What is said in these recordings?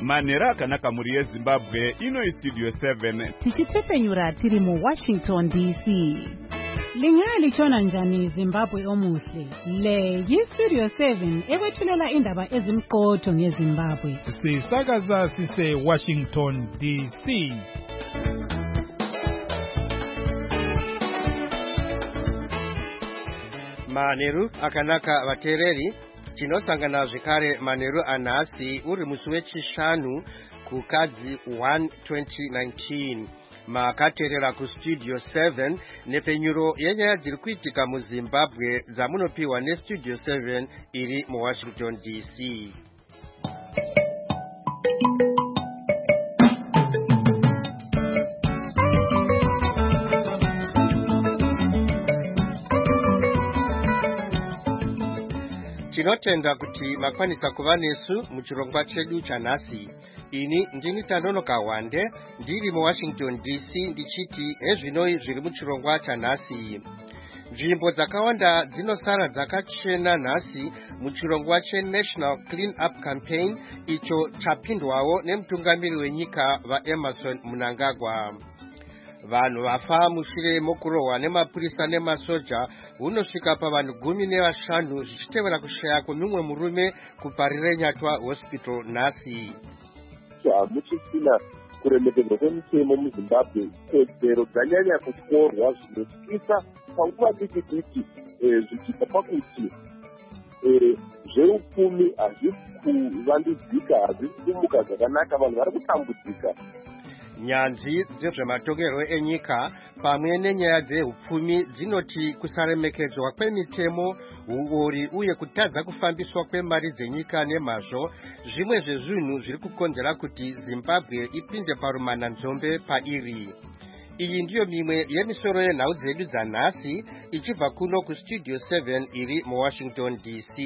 Manera akanaka muri yeZimbabwe ino Studio 7 tichipfepenyura tiri mu Washington DC. Lingalitshona njani Zimbabwe omuhle? Le yiStudio 7 ekwethulela indaba ezimqotho ngeZimbabwe. Sisakaza sise Washington DC. Maneru akanaka vatereri tinosangana zvekare Maneru anhasi uri musi wechishanu kukadzi 1 2019 makaterera kuStudio 7 nepfenyuro yenyaya dziri kuitika muZimbabwe dzamunopiwa neStudio 7 iri muWashington DC. Tinotenda kuti makwanisa kuva nesu muchirongwa chedu chanhasi. Ini ndini Tanonoka Wande ndiri muWashington DC ndichiti ezvinoi zviri muchirongwa chanhasi. Nzvimbo dzakawanda dzinosara dzakachena nhasi muchirongwa cheNational Clean Up Campaign icho chapindwawo nemutungamiri wenyika vaEmerson Mnangagwa. Vanhu vafa mushure mokurohwa nemapurisa nemasoja unosvika pavanhu 15 zvichitevera kushaya kwemumwe murume kuparire Nyatwa Hospital nhasi. Hamuchisina kuremekedzwa kwemutemo muZimbabwe, kodzero dzanyanya kutyorwa zvinotyisa panguva diki zvichibva pakuti zveupfumi hazvisi kuvandudzika, hazvisi kumuka zvakanaka, vanhu vari kutambudzika. Nyanzvi dzezvematongerwo enyika pamwe nenyaya dzeupfumi dzinoti kusaremekedzwa kwemitemo, uori uye kutadza kufambiswa kwemari dzenyika nemazvo zvimwe zvezvinhu zviri kukonzera kuti Zimbabwe ipinde parumananzombe pairi. Iyi ndiyo mimwe yemisoro yenhau dzedu dzanhasi ichibva kuno kuStudio 7 iri muWashington DC.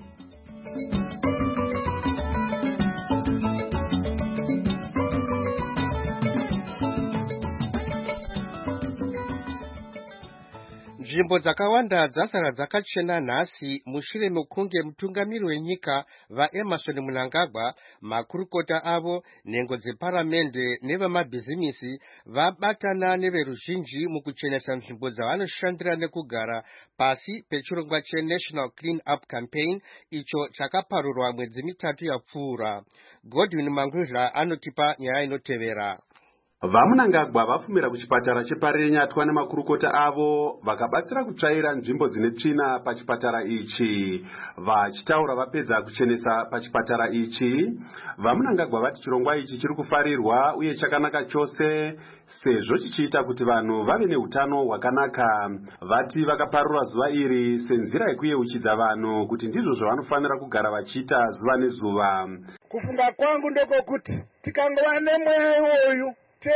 Nzvimbo dzakawanda dzasara dzakachena nhasi mushure mekunge mutungamiri wenyika vaEmerson Mnangagwa, makurukota avo, nhengo dzeparamende nevamabhizimisi vabatana neveruzhinji mukuchenesa nzvimbo dzavanoshandira nekugara pasi pechirongwa cheNational Clean Up Campaign icho chakaparurwa mwedzi mitatu yapfuura. Godwin Mangudla anotipa nyaya inotevera. VaMnangagwa vapfumira kuchipatara cheparire Nyatwa nemakurukota avo vakabatsira kutsvaira nzvimbo dzine tsvina pachipatara ichi. Vachitaura vapedza kuchenesa pachipatara ichi, VaMnangagwa vati chirongwa ichi chiri kufarirwa uye chakanaka chose sezvo chichiita kuti vanhu vave neutano hwakanaka. Vati vakaparura zuva iri senzira yekuyeuchidza vanhu kuti ndizvo zvavanofanira kugara vachiita zuva nezuva. Kufunga kwangu ndekokuti tikangova nemweya iwoyu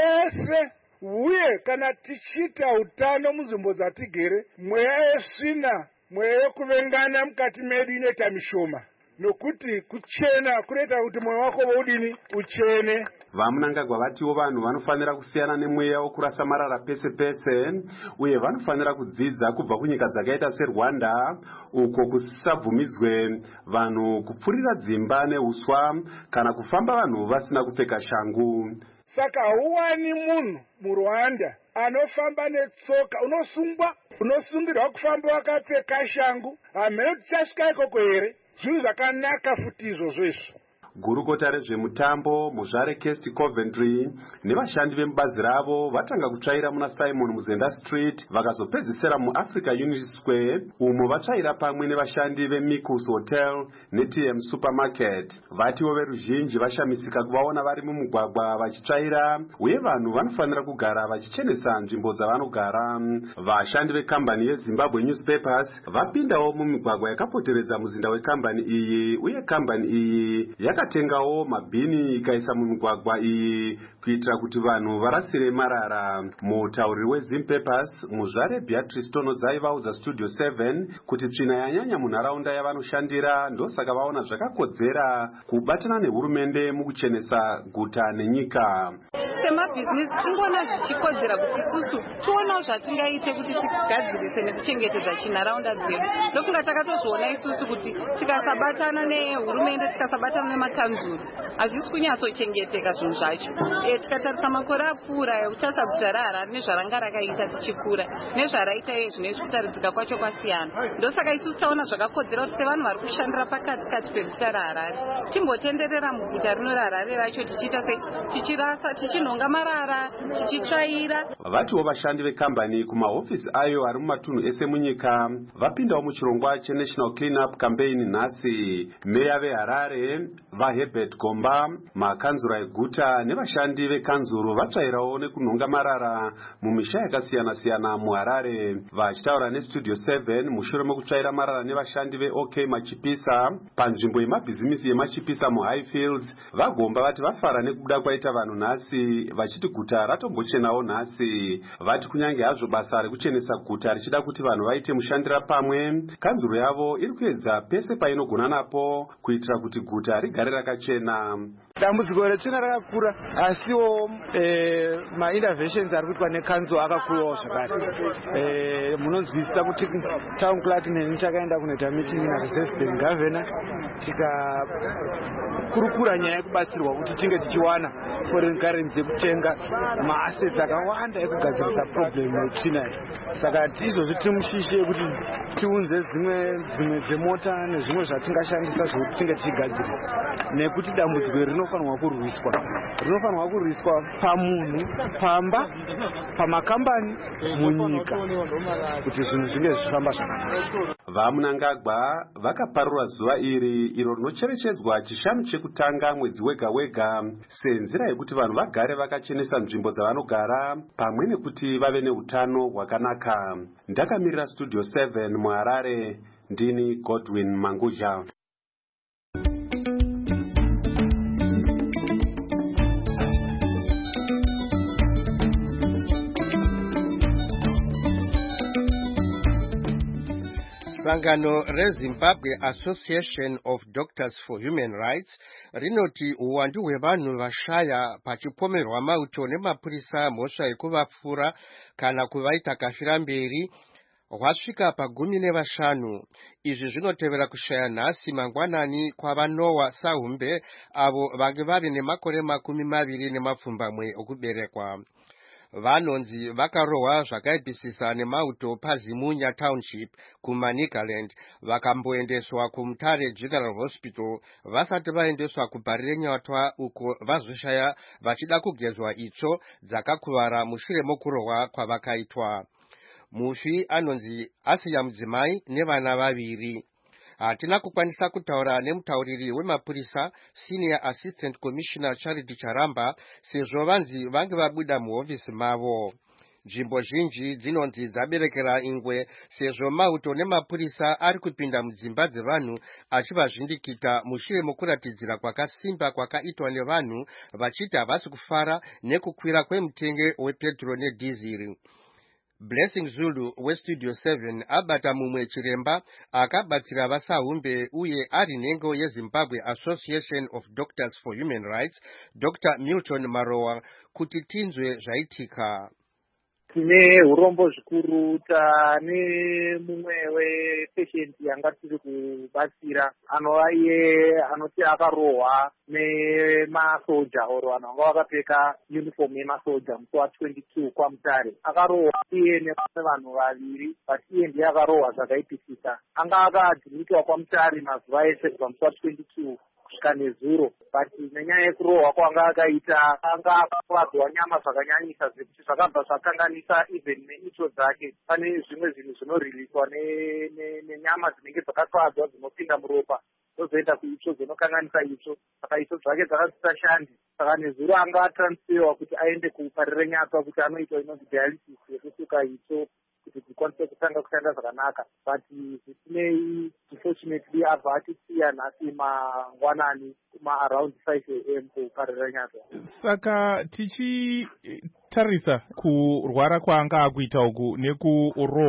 tese uye kana tichita utano munzvimbo dzatigere, mweya yesvina, mweya yekuvengana mukati medu inoita mishoma, nokuti kuchena kunoita kuti mwoyo wako udini uchene. VaMnangagwa vatiwo vanhu vanofanira kusiyana nemweya wokurasa marara pese pese uye vanofanira kudzidza kubva kunyika dzakaita seRwanda uko kusabvumidzwe vanhu kupfurira dzimba neuswa kana kufamba vanhu vasina kupfeka shangu. Saka hauwani munhu muRwanda anofamba netsoka, unosungirwa kufamba wakapfeka shangu. Hamene tichasvika ikoko here? Zvinhu zvakanaka futi izvozvo izvo. Gurukota rezvemutambo Muzvare Kesti Coventry nevashandi vemubazi ravo vatanga kutsvaira muna Simon Muzenda Street vakazopedzisira muAfrica Unity Square umo vatsvaira pamwe nevashandi veMikus Hotel neTM Supermarket. Vatiwo veruzhinji vashamisika kuvaona vari mumugwagwa vachitsvaira uye vanhu vanofanira kugara vachichenesa nzvimbo dzavanogara. Vashandi vekambani yeZimbabwe Newspapers vapindawo mumigwagwa yakapoteredza muzinda wekambani iyi uye kambani iyi yakatengawo mabhini ikaisa mumigwagwa iyi kuitira kuti vanhu varasire marara. Mutauriri weZimpapers Muzvare Beatrice Tonodzai vaudza Studio 7 kuti tsvina yanyanya munharaunda yavanoshandira ndosaka vaona zvakakodzera kubatana nehurumende mukuchenesa guta nenyika. semabhizinesi tingoona zvichikodzera kuti isusu tionawo zvatingaite kuti tigadzirise nekuchengetedza chinharaunda dzedu. Ndofunga takatozviona isusu kuti tikasabatana nehurumende, tikasabatana nemakanzuru, hazvisi kunyatsochengeteka zvinhu zvacho. Tikatarisa makore apfuura ekutarisa guta raHarare nezvaranga rakaita tichikura nezvaraita iye zvinoizvi kutaridzika kwacho kwasiyana. Ndosaka isusu taona zvakakodzera kuti sevanhu vari kushandira pakati peguta raHarare timbotenderera muguta rino raHarare racho tichiita tichirasa, tichinhonga marara, tichitsvaira. Vatiwo vashandi vekambani kumahofisi ayo ari mumatunhu ese munyika vapindawo muchirongwa cheNational Cleanup Campaign nhasi. Meya veHarare vaHerbert Gomba, makanzura eguta nevashandi vekanzuru vatsvairawo nekunhonga marara mumisha yakasiyana-siyana muHarare. Vachitaura neStudio 7 mushure mekutsvaira marara nevashandi veOK Machipisa panzvimbo yemabhizimisi yeMachipisa muHighfields, vaGomba vati vafara nekubuda kwaita vanhu nhasi, vachiti guta ratombochenawo nhasi. Vati kunyange hazvo basa rekuchenesa guta richida kuti vanhu vaite mushandira pamwe, kanzuro yavo iri kuedza pese painogona napo kuitira kuti guta rigare rakachena. Dambudziko retsvina rakakura, asiwo mainterventions ari kuitwa nekanzo akakurawo zvakare. Munonzwisisa kuti town clerk neni takaenda kunoita meeting nareserve bank governor tikakurukura nyaya yekubatsirwa kuti tinge tichiwana foreign currency yekutenga maassets akawanda ekugadzirisa problem yetsvina. Saka izvozvo tiri mushishi yekuti tiunze dzimwe dzemota nezvimwe zvatingashandisa zvokuti tinge tichigadzirisa, nekuti dambudziko rinofanirwa kurwiswa pamunhu, pamba, pamakambani, munyika, kuti zvinhu zvinge zvichifamba zvakanaka. VaMunangagwa vakaparura zuva iri iro rinocherechedzwa chishanu chekutanga mwedzi wega-wega senzira yekuti vanhu vagare vakachenesa nzvimbo dzavanogara pamwe nekuti vave neutano hwakanaka. Ndakamirira Studio 7 muHarare, ndini Godwin Manguja. Sangano reZimbabwe Association of Doctors for Human Rights rinoti uwandu hwevanhu vashaya pachipomerwa mauto nemapurisa mhosva yekuvapfura kana kuvaita kafira mberi hwasvika pa15. Izvi zvinotevera kushaya nhasi mangwanani kwavaNoah Sahumbe avo vange vave nemakore 20 okuberekwa. Vanonzi vakarohwa zvakaipisisa nemauto paZimunya Township kuManicaland vakamboendeswa kuMutare General Hospital vasati vaendeswa kuBarirenyatwa uko vazoshaya vachida kugezwa itsvo dzakakuvara mushure mokurohwa kwavakaitwa. Mufi anonzi asiya mudzimai nevana 2. Hatina kukwanisa kutaura nemutauriri wemapurisa Senior Assistant Commissioner Charity Charamba sezvo vanzi vange vabuda muhofisi mavo. Nzvimbo zhinji dzinonzi dzaberekera ingwe sezvo mauto nemapurisa ari kupinda mudzimba dzevanhu achivazvindikita mushure mokuratidzira kwakasimba kwakaitwa nevanhu vachiti havasi kufara nekukwira kwemutenge wepetro nedhiziri. Blessing Zulu weStudio 7 abata mumwe chiremba akabatsira vaSahumbe uye ari nhengo yeZimbabwe Association of Doctors for Human Rights, Dr. Milton Marowa, kuti tinzwe zvaitika. Tine urombo zvikuru tane mumwe wepatient yanga tiri kubatsira anova iye anoti akarohwa nemasoja oro vanhu vanga vakapfeka uniform yemasoja musi wa22 kwaMutare. Akarohwa iye nevamwe vanhu 2 but iye ndiye akarohwa zvakaipisisa. Anga akadhimitiwa kwaMutare mazuva ese kubva musi wa22 kusvika nezuro, but nenyaya yekurohwa kwanga akaita anga akakuvadzwa nyama zvakanyanyisa zvekuti zvakabva zvakanganisa even neitsvo dzake. Pane zvimwe zvinhu zvinoriliswa nenyama dzinenge dzakakuvadzwa dzinopinda muropa dzozoenda kuitsvo dzinokanganisa itsvo, saka itsvo dzake dzakasishashandi. Saka nezuro anga atransferwa kuti aende kuBarirenyatwa kuti anoitwa inonzi dialysis yekusuka itsvo kuti dzikwanise kutanga kushanda zvakanaka, but zvisinei unfortunately abva atisiya nhasi mangwanani around 5 AM kuBarirenyatwa. Saka tichitarisa kurwara kwaanga akuita uku nekurohwa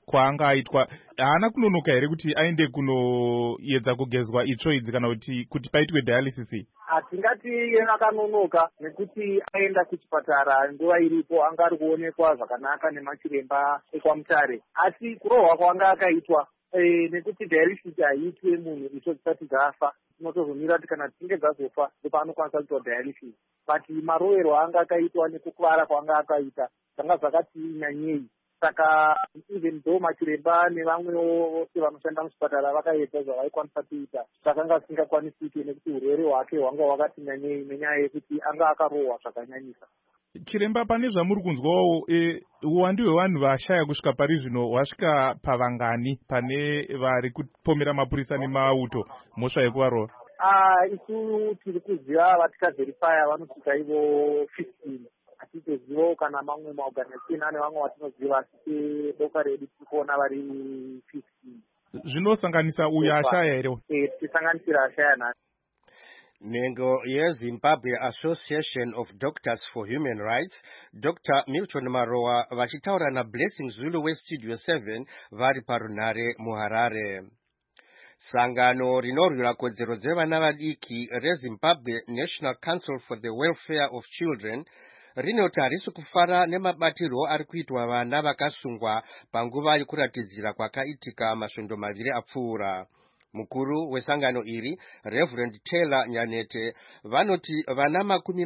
kwaanga aitwa, haana kunonoka here kuti aende kunoedza kugezwa itsvo idzi kana kuti paitwe dialysis? Hatingati akanonoka nekuti aenda kuchipatara nguva iripo anga ari kuonekwa zvakanaka nemachiremba ekwamutare, asi kurohwa kwanga akaitwa nekuti dialysis haiitwe munhu itsvo dzisati dzafa. Tinotozomira kuti kana dzinge dzazofa ndipo anokwanisa kuitwa dialysis, but maroverwo anga akaitwa nekukuvara kwanga akaita zvanga zvakati nyanyei. Saka even though machiremba nevamwewo vose vanoshanda muchipatara vakaedza zvavaikwanisa kuita, zvakanga zvisingakwanisiki nekuti urwere hwake hwanga hwakati nyanyei nenyaya yekuti anga akarohwa zvakanyanyisa. Chiremba, pane zvamuri kunzwawo, uwandu hwevanhu vashaya kusvika pari zvino hwasvika pavangani pane vari kupomera mapurisa nemauto mhosva yekuvarohwa? Isu tiri kuziva vatikavherifaya vanosvika ivo 15. Hatitozivawo kana mamwe maorganization ane vamwe vatinoziva, asi boka redu tiri kuona vari 15. Zvinosanganisa uyo ashaya here? Tisanganisira ashaya nhasi. Nhengo yeZimbabwe Association of Doctors for Human Rights, Dr. Milton Marowa vachitaura naBlessing Zulu weStudio 7 vari parunare muHarare. Sangano rinorwira kodzero dzevana vadiki reZimbabwe National Council for the Welfare of Children rinoti harisi kufara nemabatirwo ari kuitwa vana vakasungwa panguva yekuratidzira kwakaitika masvondo maviri apfuura. Mukuru wesangano iri, Reverend Taylor Nyanete, vanoti vana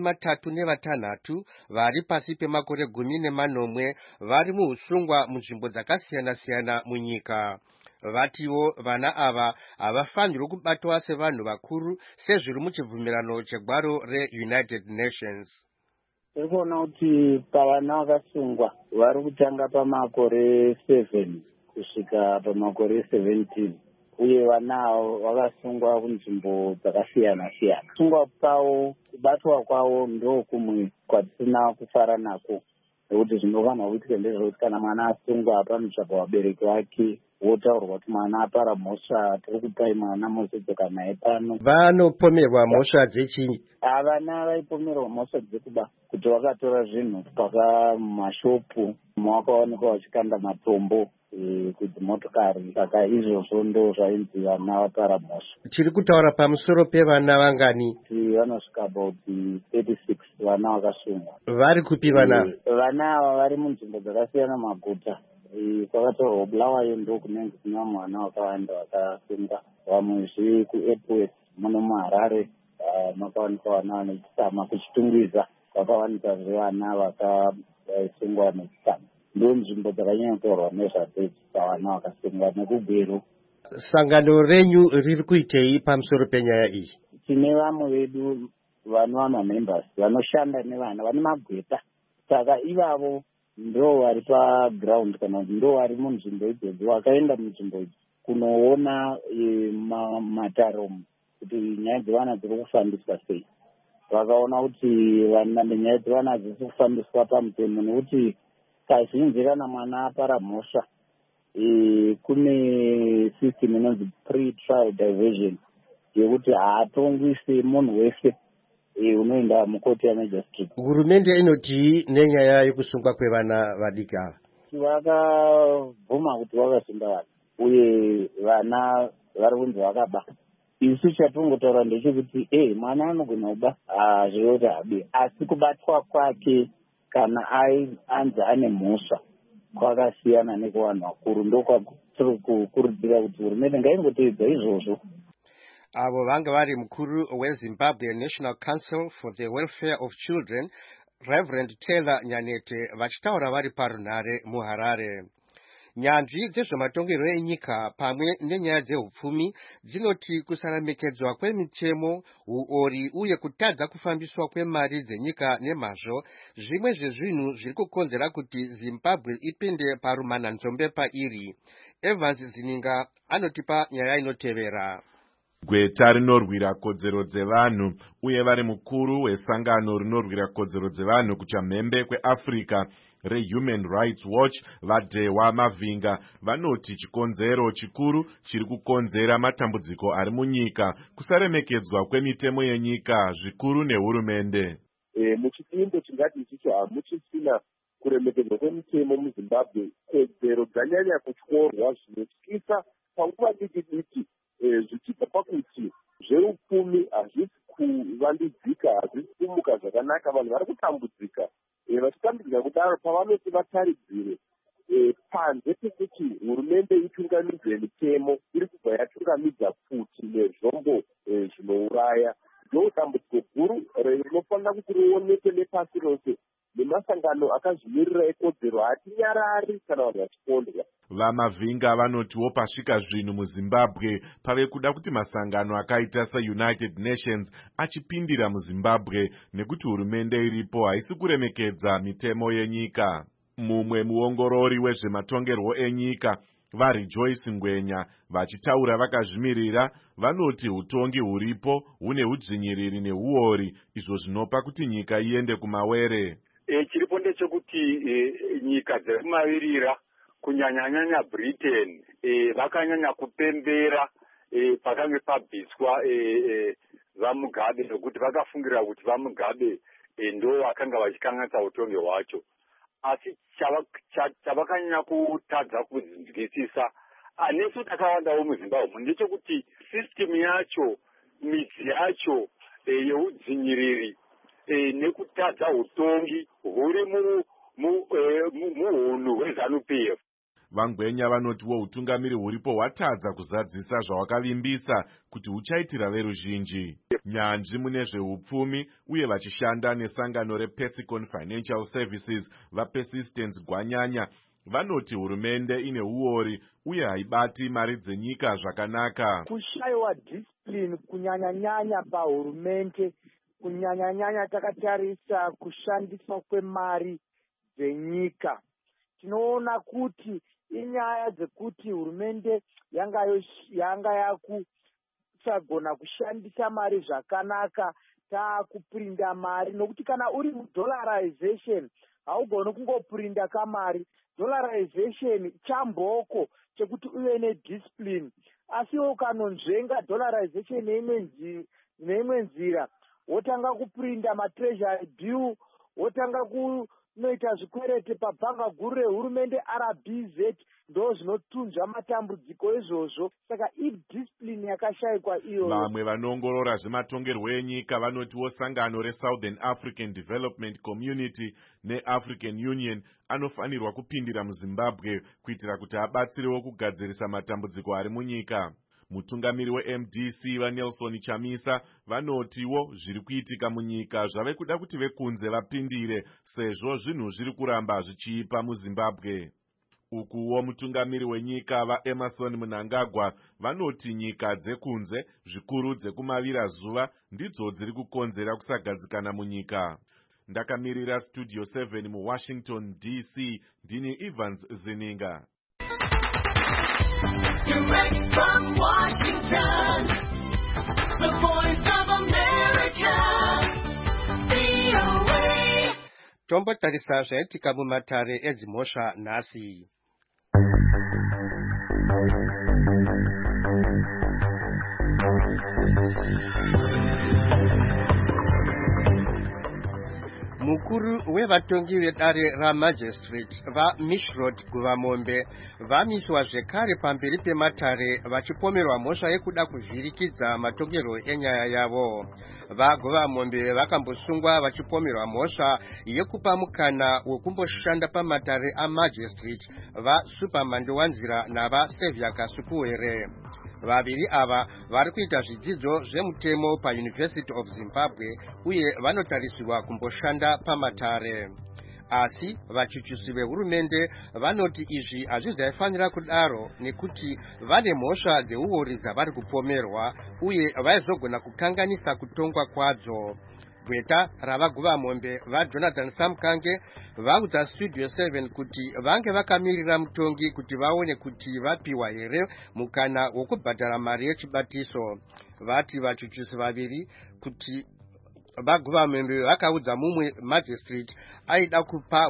36 vari pasi pemakore 18 vari muusungwa munzvimbo dzakasiyana-siyana munyika. Vatiwo vana ava havafanirwi kubatwa sevanhu vakuru sezviri muchibvumirano chegwaro reUnited Nations. Tiri kuona kuti pavana vakasungwa vari kutanga pamakore 7 kusvika pamakore 17. Uye vana avo vakasungwa kunzvimbo dzakasiyana-siyana. Kusungwa kwavo, kubatwa kwavo ndo kumwe kwatisina kufara nako, nekuti zvinofanirwa kuitika ndezvekuti kana mwana asungwa panotsvakwa vabereki vake, wotaurwa kuti mwana apara mhosva, tiri kupai mwana mosedzeka naye pano. Vanopomerwa mhosva dzechinyi? Vana vaipomerwa mhosva dzekuba kuti vakatora zvinhu pamashopu mavakaonekwa vachikanda matombo kudzimotokari, saka izvozvo ndo zvainzi vana vapara mhosva. Chiri kutaura pamusoro pevana vangani? Vanosvika about 36 vana vakasungwa. Vari kupi vana? Vana ava vari munzvimbo dzakasiyana maguta. Kwakatorwa Bulawayo ndo kunenge kuna mwana wakawanda vakasungwa. Vamwe zviri kuEpworth muno muHarare makawanikwa vana vanechitama. Kuchitungwiza kwakawanikwa vana vakasungwa nechitama. Ndo nzvimbo dzakanyanyotorwa nezvadzedzi pavana vakasungwa nekugweru. Sangano renyu riri kuitei pamusoro penyaya iyi? Tine vamwe vedu vanova mamembers vanoshanda nevana vane magweta, saka ivavo ndo vari paground kana ndo vari munzvimbo idzodzo, vakaenda munzvimbo idzi kunoona mataromo kuti nyaya dzevana dziri kufambiswa sei. Vakaona kuti nyaya dzevana hadzisi kufambiswa pamutemo, nekuti kazhinji kana mwana apara mhosva kune system inonzi pre-trial diversion yekuti haatongwi semunhu wese unoenda mukoti yamajistrate. Hurumende inoti nenyaya yekusungwa kwevana vadiki ava? Vakabvuma kuti vakasunga vana uye vana vari kunzi vakaba. Isu chatongotaura ndechekuti mwana anogona kuba zvive kuti habe, asi kubatwa kwake kana anzi ane mhosva kwakasiyana nekuvanhu vakuru. Ndokwakuti kukurudzira kuti hurumende ngaingoteedza izvozvo. Avo vanga vari mukuru weZimbabwe National Council for the Welfare of Children, Reverend Taylor Nyanete, vachitaura vari parunare muHarare. Nyanzvi dzezvematongero enyika pamwe nenyaya dzehupfumi dzinoti kusaremekedzwa kwemitemo, uori uye kutadza kufambiswa kwemari dzenyika nemazvo zvimwe zvezvinhu zviri kukonzera kuti Zimbabwe ipinde parumananzombe pairi. Evans Zininga anotipa nyaya inotevera. Gweta rinorwira kodzero dzevanhu uye vari mukuru wesangano rinorwira kodzero dzevanhu kuchamhembe kweAfrica reHuman Rights Watch vaDhewa Mavinga vanoti chikonzero chikuru chiri kukonzera matambudziko ari munyika kusaremekedzwa kwemitemo yenyika zvikuru nehurumende. Muchipingo chingati ichicho hamuchisina kuremekedzwa kwemutemo muzimbabwe kodzero dzanyanya kutyorwa zvinotyisa panguva diki diki zvichibva pakuti zveupfumi hazvisi kuvandudzika, hazvisi kumuka zvakanaka. Vanhu vari kutambudzika, vachitambudzika kudaro pavanoti vataridzire panze pekuti hurumende itungamidze mitemo iri kubva yatungamidza futi nezvombo zvinouraya. Ndo dambudziko guru rinofanira kuti rionekwe nepasi rose nemasangano akazvimirira ekodzero hatinyarari kana vanhu vachikondwa. Vamavhinga vanotiwo pasvika zvinhu muZimbabwe pave kuda kuti masangano akaita seUnited Nations achipindira muZimbabwe nekuti hurumende iripo haisi kuremekedza mitemo yenyika. Mumwe muongorori wezvematongerwo enyika vaRejoice Ngwenya vachitaura vakazvimirira vanoti utongi huripo hune udzvinyiriri neuori izvo zvinopa kuti nyika iende kumawere. Chiripo ndechekuti nyika dzekumavirira kunyanyanyanya Britain vakanyanya kupembera pakange pabviswa vaMugabe nokuti vakafungira kuti vaMugabe ndo vakanga vachikanganisa utongi hwacho. Asi chavakanyanya kutadza kunzwisisa nesu takawandawo muZimbabwe ndechekuti system yacho, midzi yacho yeudzinyiriri nekutadza utongi huri muhunhu hweZANU-PF. Vangwenya vanotiwo utungamiri huripo hwatadza kuzadzisa zvawakavimbisa kuti huchaitira veruzhinji. Nyanzvi mune zveupfumi uye vachishanda nesangano rePesicon Financial Services vaPersistence Gwanyanya vanoti hurumende ine uori uye haibati mari dzenyika zvakanaka. Kushayiwa discipline kunyanyanyanya pahurumende, kunyanyanyanya takatarisa kushandiswa kwemari dzenyika. Tinoona kuti inyaya dzekuti hurumende yanga yakusagona kushandisa mari zvakanaka, taakuprinda mari nokuti kana uri mudollarization haugoni kungoprinda kamari. Dollarization chamboko chekuti uve nediscipline, asi ukanonzvenga dollarization neimwe nzira wotanga kuprinda matreasury bill, wotanga kunoita zvikwereti pabhanga guru rehurumende RBZ, ndo zvinotunzva matambudziko izvozvo. Saka idiscipline yakashayikwa iyo. Vamwe vanongorora zvematongerwo enyika vanotiwo sangano reSouthern African Development Community neAfrican Union anofanirwa kupindira muZimbabwe kuitira kuti abatsirewo kugadzirisa matambudziko ari munyika. Mutungamiri weMDC vaNelson Chamisa vanotiwo zviri kuitika munyika zvave kuda kuti vekunze vapindire sezvo zvinhu zviri kuramba zvichiipa muZimbabwe. Ukuwo mutungamiri wenyika vaEmerson Mnangagwa vanoti nyika dzekunze zvikuru dzekumavira zuva ndidzo dziri kukonzera kusagadzikana munyika. Ndakamirira Studio 7 muWashington DC, ndini Evans Zininga. Direct from Washington, the voice of America, VOA. Tombotarisa zvaitika mumatare edzimhosva nhasi. Mukuru wevatongi vedare ramagistrate vaMishrod Guvamombe vamiswa zvekare pamberi pematare vachipomerwa mhosva yekuda kuvhirikidza matongero enyaya yavo. VaGuvamombe vakambosungwa vachipomerwa mhosva yekupa mukana wekumboshanda pamatare amagistrate vaSupermando Wanzira navaSevia Kasupuwere. Vaviri ava vari kuita zvidzidzo zvemutemo paUniversity of Zimbabwe uye vanotarisirwa kumboshanda pamatare. Asi vachuchusi vehurumende vanoti izvi hazvizaifanira kudaro nekuti vane mhosva dzeuori dzavari kupomerwa uye vaizogona kukanganisa kutongwa kwadzo. Gweta ravaGuvamombe vaJonathan Samkange vaudza Studio 7 kuti vange vakamirira mutongi kuti vaone kuti vapiwa here mukana wokubhadhara mari yechibatiso. Vati vachuchusi vaviri kuti vaGuvamombe vakaudza mumwe magistrate aida kupa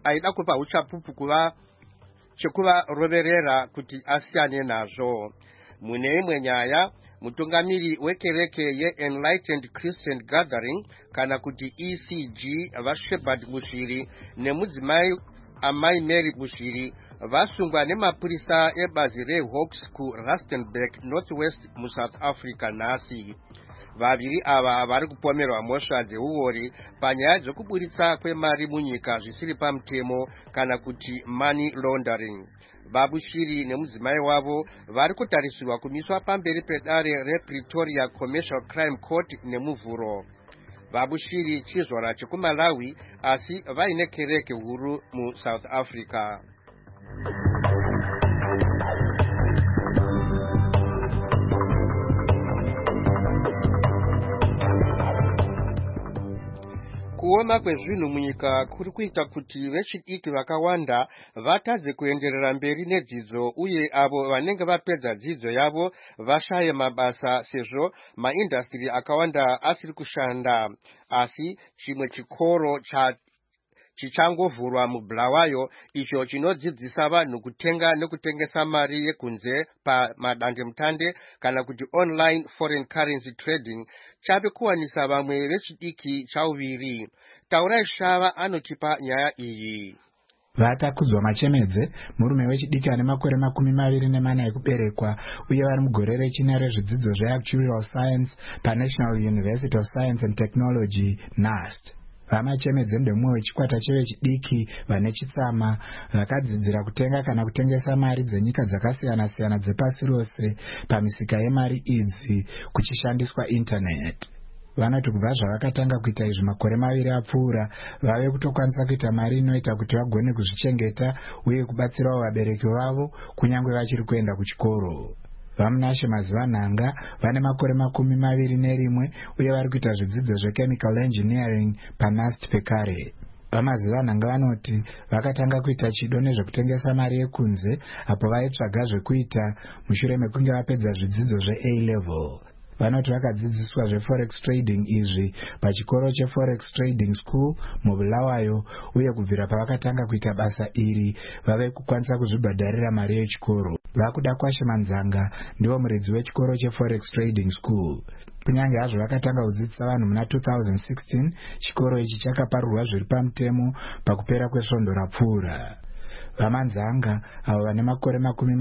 uchapupu kuva chekuvaroverera kuti asiyane nazvo. mune imwe nyaya mutungamiri wekereke yeEnlightened Christian Gathering kana kuti ECG vaShepard Bushiri nemudzimai Amai Mary Bushiri vasungwa nemapurisa ebazi reHawks kuRustenburg Northwest muSouth Africa nhasi. Vaviri ava vari kupomerwa mhosva dzeuori panyaya dzekuburitsa kwemari munyika zvisiri pamutemo kana kuti money laundering. Babushiri nemudzimai wavo vari kutarisirwa kumiswa pamberi pedare rePretoria Commercial Crime Court nemuvhuro. Babushiri chizvara chekuMalawi asi vaine kereke huru muSouth Africa. Kuoma kwezvinhu munyika kuri kuita kuti vechidiki vakawanda vatadze kuenderera mberi nedzidzo uye avo vanenge vapedza dzidzo yavo vashaye mabasa sezvo maindastri akawanda asiri kushanda. Asi chimwe chikoro chichangovhurwa muBulawayo icho chinodzidzisa vanhu kutenga nekutengesa mari yekunze pamadandemutande kana kuti online foreign currency trading chave kuwanisa vamwe vechidiki chauviri. Taurai Shava anotipa nyaya iyi. Vatakudzwa Machemedze, murume wechidiki ane makore 24 ekuberekwa uye vari mugore rechina rezvidzidzo zveactuarial science paNational University of Science and Technology NUST. Vamachemedze ndemumwe wechikwata chevechidiki vane chitsama vakadzidzira kutenga kana kutengesa mari dzenyika dzakasiyana-siyana dzepasi rose pamisika yemari idzi kuchishandiswa internet. Vanoti kubva zvavakatanga kuita izvi makore 2 apfuura vave kutokwanisa kuita mari inoita kuti vagone kuzvichengeta uye kubatsirawo vabereki vavo kunyange vachiri kuenda kuchikoro. Vamunashe Mazivanhanga vane makore 21 uye vari kuita zvidzidzo zvechemical engineering paNUST pekare. Vamazivanhanga vanoti vakatanga kuita chido nezvekutengesa mari yekunze apo vaitsvaga zvekuita mushure mekunge vapedza zvidzidzo zveA-level. Vanoti vakadzidziswa zveforex trading izvi pachikoro cheForex Trading School muBulawayo uye kubvira pavakatanga kuita basa iri vave kukwanisa kuzvibhadharira mari yechikoro. Vakuda Kwashe Manzanga ndiwo muridzi wechikoro cheForex Trading School. Kunyange hazvo vakatanga kudzidzisa vanhu muna 2016, chikoro ichi chakaparurwa zviri pamutemo pakupera kwesvondo rapfuura. Vamanzanga avo vane makore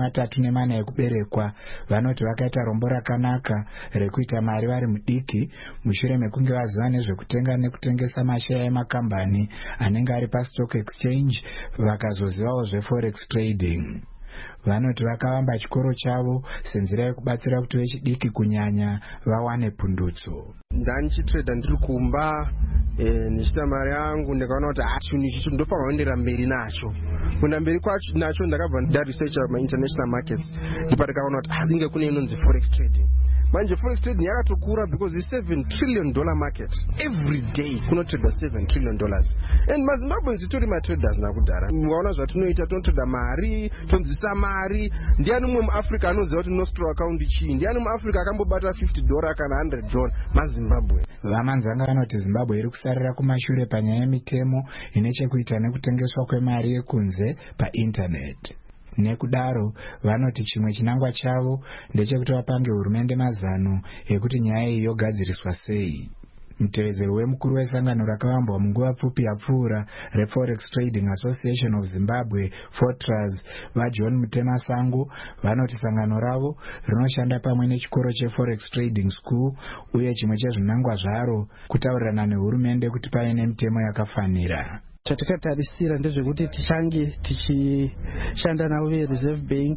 34 ekuberekwa vanoti vakaita rombo rakanaka rekuita mari vari mudiki mushure mekunge vaziva nezvekutenga nekutengesa masheya emakambani anenge ari pastock exchange vakazozivawo zveforex trading. Vanoti vakavamba chikoro chavo senzira yekubatsira kuti vechidiki kunyanya vawane pundutso. Ndanichitreda ndiri kumba nichita mari yangu ndikaona kuti chinhu ichi ndofanira kuendera mberi nacho. Kuenda mberi nacho ndakabva ndaresearcha international markets ndipo ndikaona kuti inge kune inonzi forex trading. Manje forex trading yakatokura because it's $7 trillion market. Every day kunotrada $7 trillion. And maZimbabweans tori matraders nakudhara. Mwaona zvatinoita tonotrada mari, tonzisa mari. Ndiani mumwe muAfrica anoziva kuti nostro account chii? Ndiani muAfrica akambobata $50 kana $100? MaZimbabwe. Vamanzanga vanoti Zimbabwe iri kusarira kumashure panyaya yemitemo ine chekuita nekutengeswa kwemari yekunze painternet. Nekudaro vanoti chimwe chinangwa chavo ndechekuti vapange hurumende mazano ekuti nyaya iyi yogadziriswa sei. Mutevedzeri wemukuru wesangano rakavambwa munguva pfupi yapfuura reForex Trading Association of Zimbabwe FOTRAS vaJohn Mutemasango vanoti sangano ravo rinoshanda pamwe nechikoro cheForex Trading School uye chimwe chezvinangwa zvaro kutaurirana nehurumende kuti pave nemitemo yakafanira. Chatakatarisira ndezvekuti tichange tichishanda navo veReserve Bank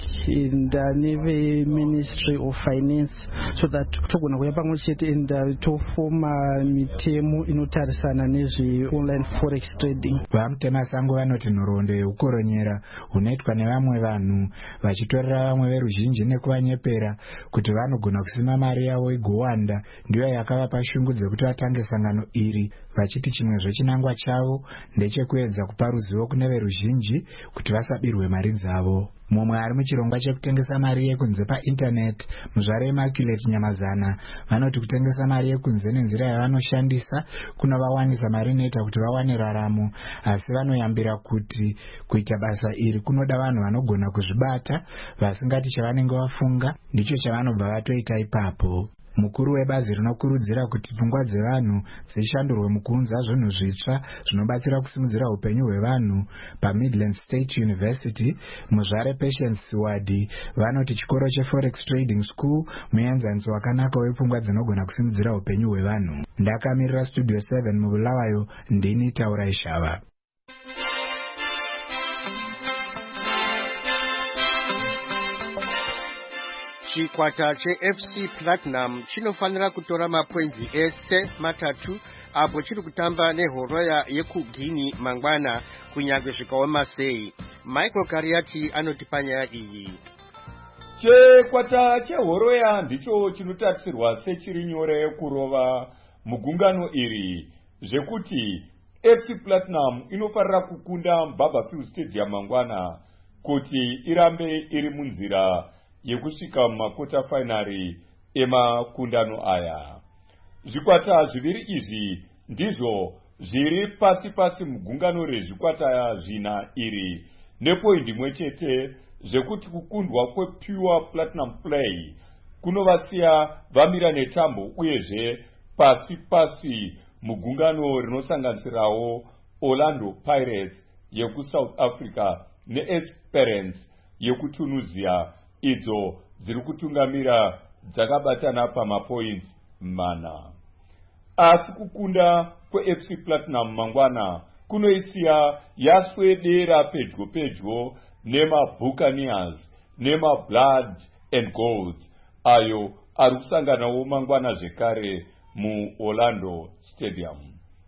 neve-Ministry of Finance so that togona kuya pamwe chete tofoma mitemo inotarisana nezve-online forex trading. Vamutemasango vanoti nhoroondo yeukoronyera hunoitwa nevamwe vanhu vachitorera vamwe veruzhinji nekuvanyepera kuti vanogona kusima mari yavo igowanda ndiyo yakavapa shungu dzekuti vatange sangano iri vachiti chimwe zvechinangwa chavo ndechekuedza kupa ruzivo kune veruzhinji kuti vasabirwe mari dzavo. Mumwe ari muchirongwa chekutengesa mari yekunze painternet, Muzvare Immaculate Nyamazana, vanoti kutengesa mari yekunze nenzira yavanoshandisa kunovawanisa mari inoita kuti vawane raramo, asi vanoyambira kuti kuita basa iri kunoda vanhu vanogona kuzvibata, vasingati chavanenge vafunga ndicho chavanobva vatoita ipapo. Mukuru webazi rinokurudzira kuti pfungwa dzevanhu dzishandurwe mukuunza zvinhu zvitsva zvinobatsira kusimudzira upenyu hwevanhu paMidland State University, Muzvare Patience Siwadi, vanoti chikoro cheForex Trading School muenzaniso wakanaka wepfungwa dzinogona kusimudzira upenyu hwevanhu. Ndakamirira Studio 7 muBulawayo, ndini Taurai Shava. Chikwata cheFC Platinum chinofanira kutora mapoinzi ese matatu apo chiri kutamba neHoroya yekuGuinea mangwana kunyange zvikaoma sei. Michael Kariati anoti panyaya iyi. Chikwata cheHoroya ndicho chinotarisirwa sechiri nyore kurova mugungano iri, zvekuti FC Platinum inofarira kukunda Barberfield Stadium mangwana kuti irambe iri munzira yekusvika mumakota finari emakundano aya. Zvikwata zviviri izvi ndizvo zviri pasi mugungano rezvikwata zvina iri nepoindi imwe chete, zvekuti kukundwa kwePure Platinum Play kunovasiya vamira netambo uyezve pasi mugungano rinosanganisirawo Orlando Pirates yekuSouth Africa neEsperance yekuTunisia, idzo dziri kutungamira dzakabatana pamapoints mana. Asi kukunda kweFC Platinum mangwana kunoisiya yaswedera pedyo nemaBuccaneers nemaBlood and Golds ayo ari kusanganawo mangwana zvekare muOrlando Stadium.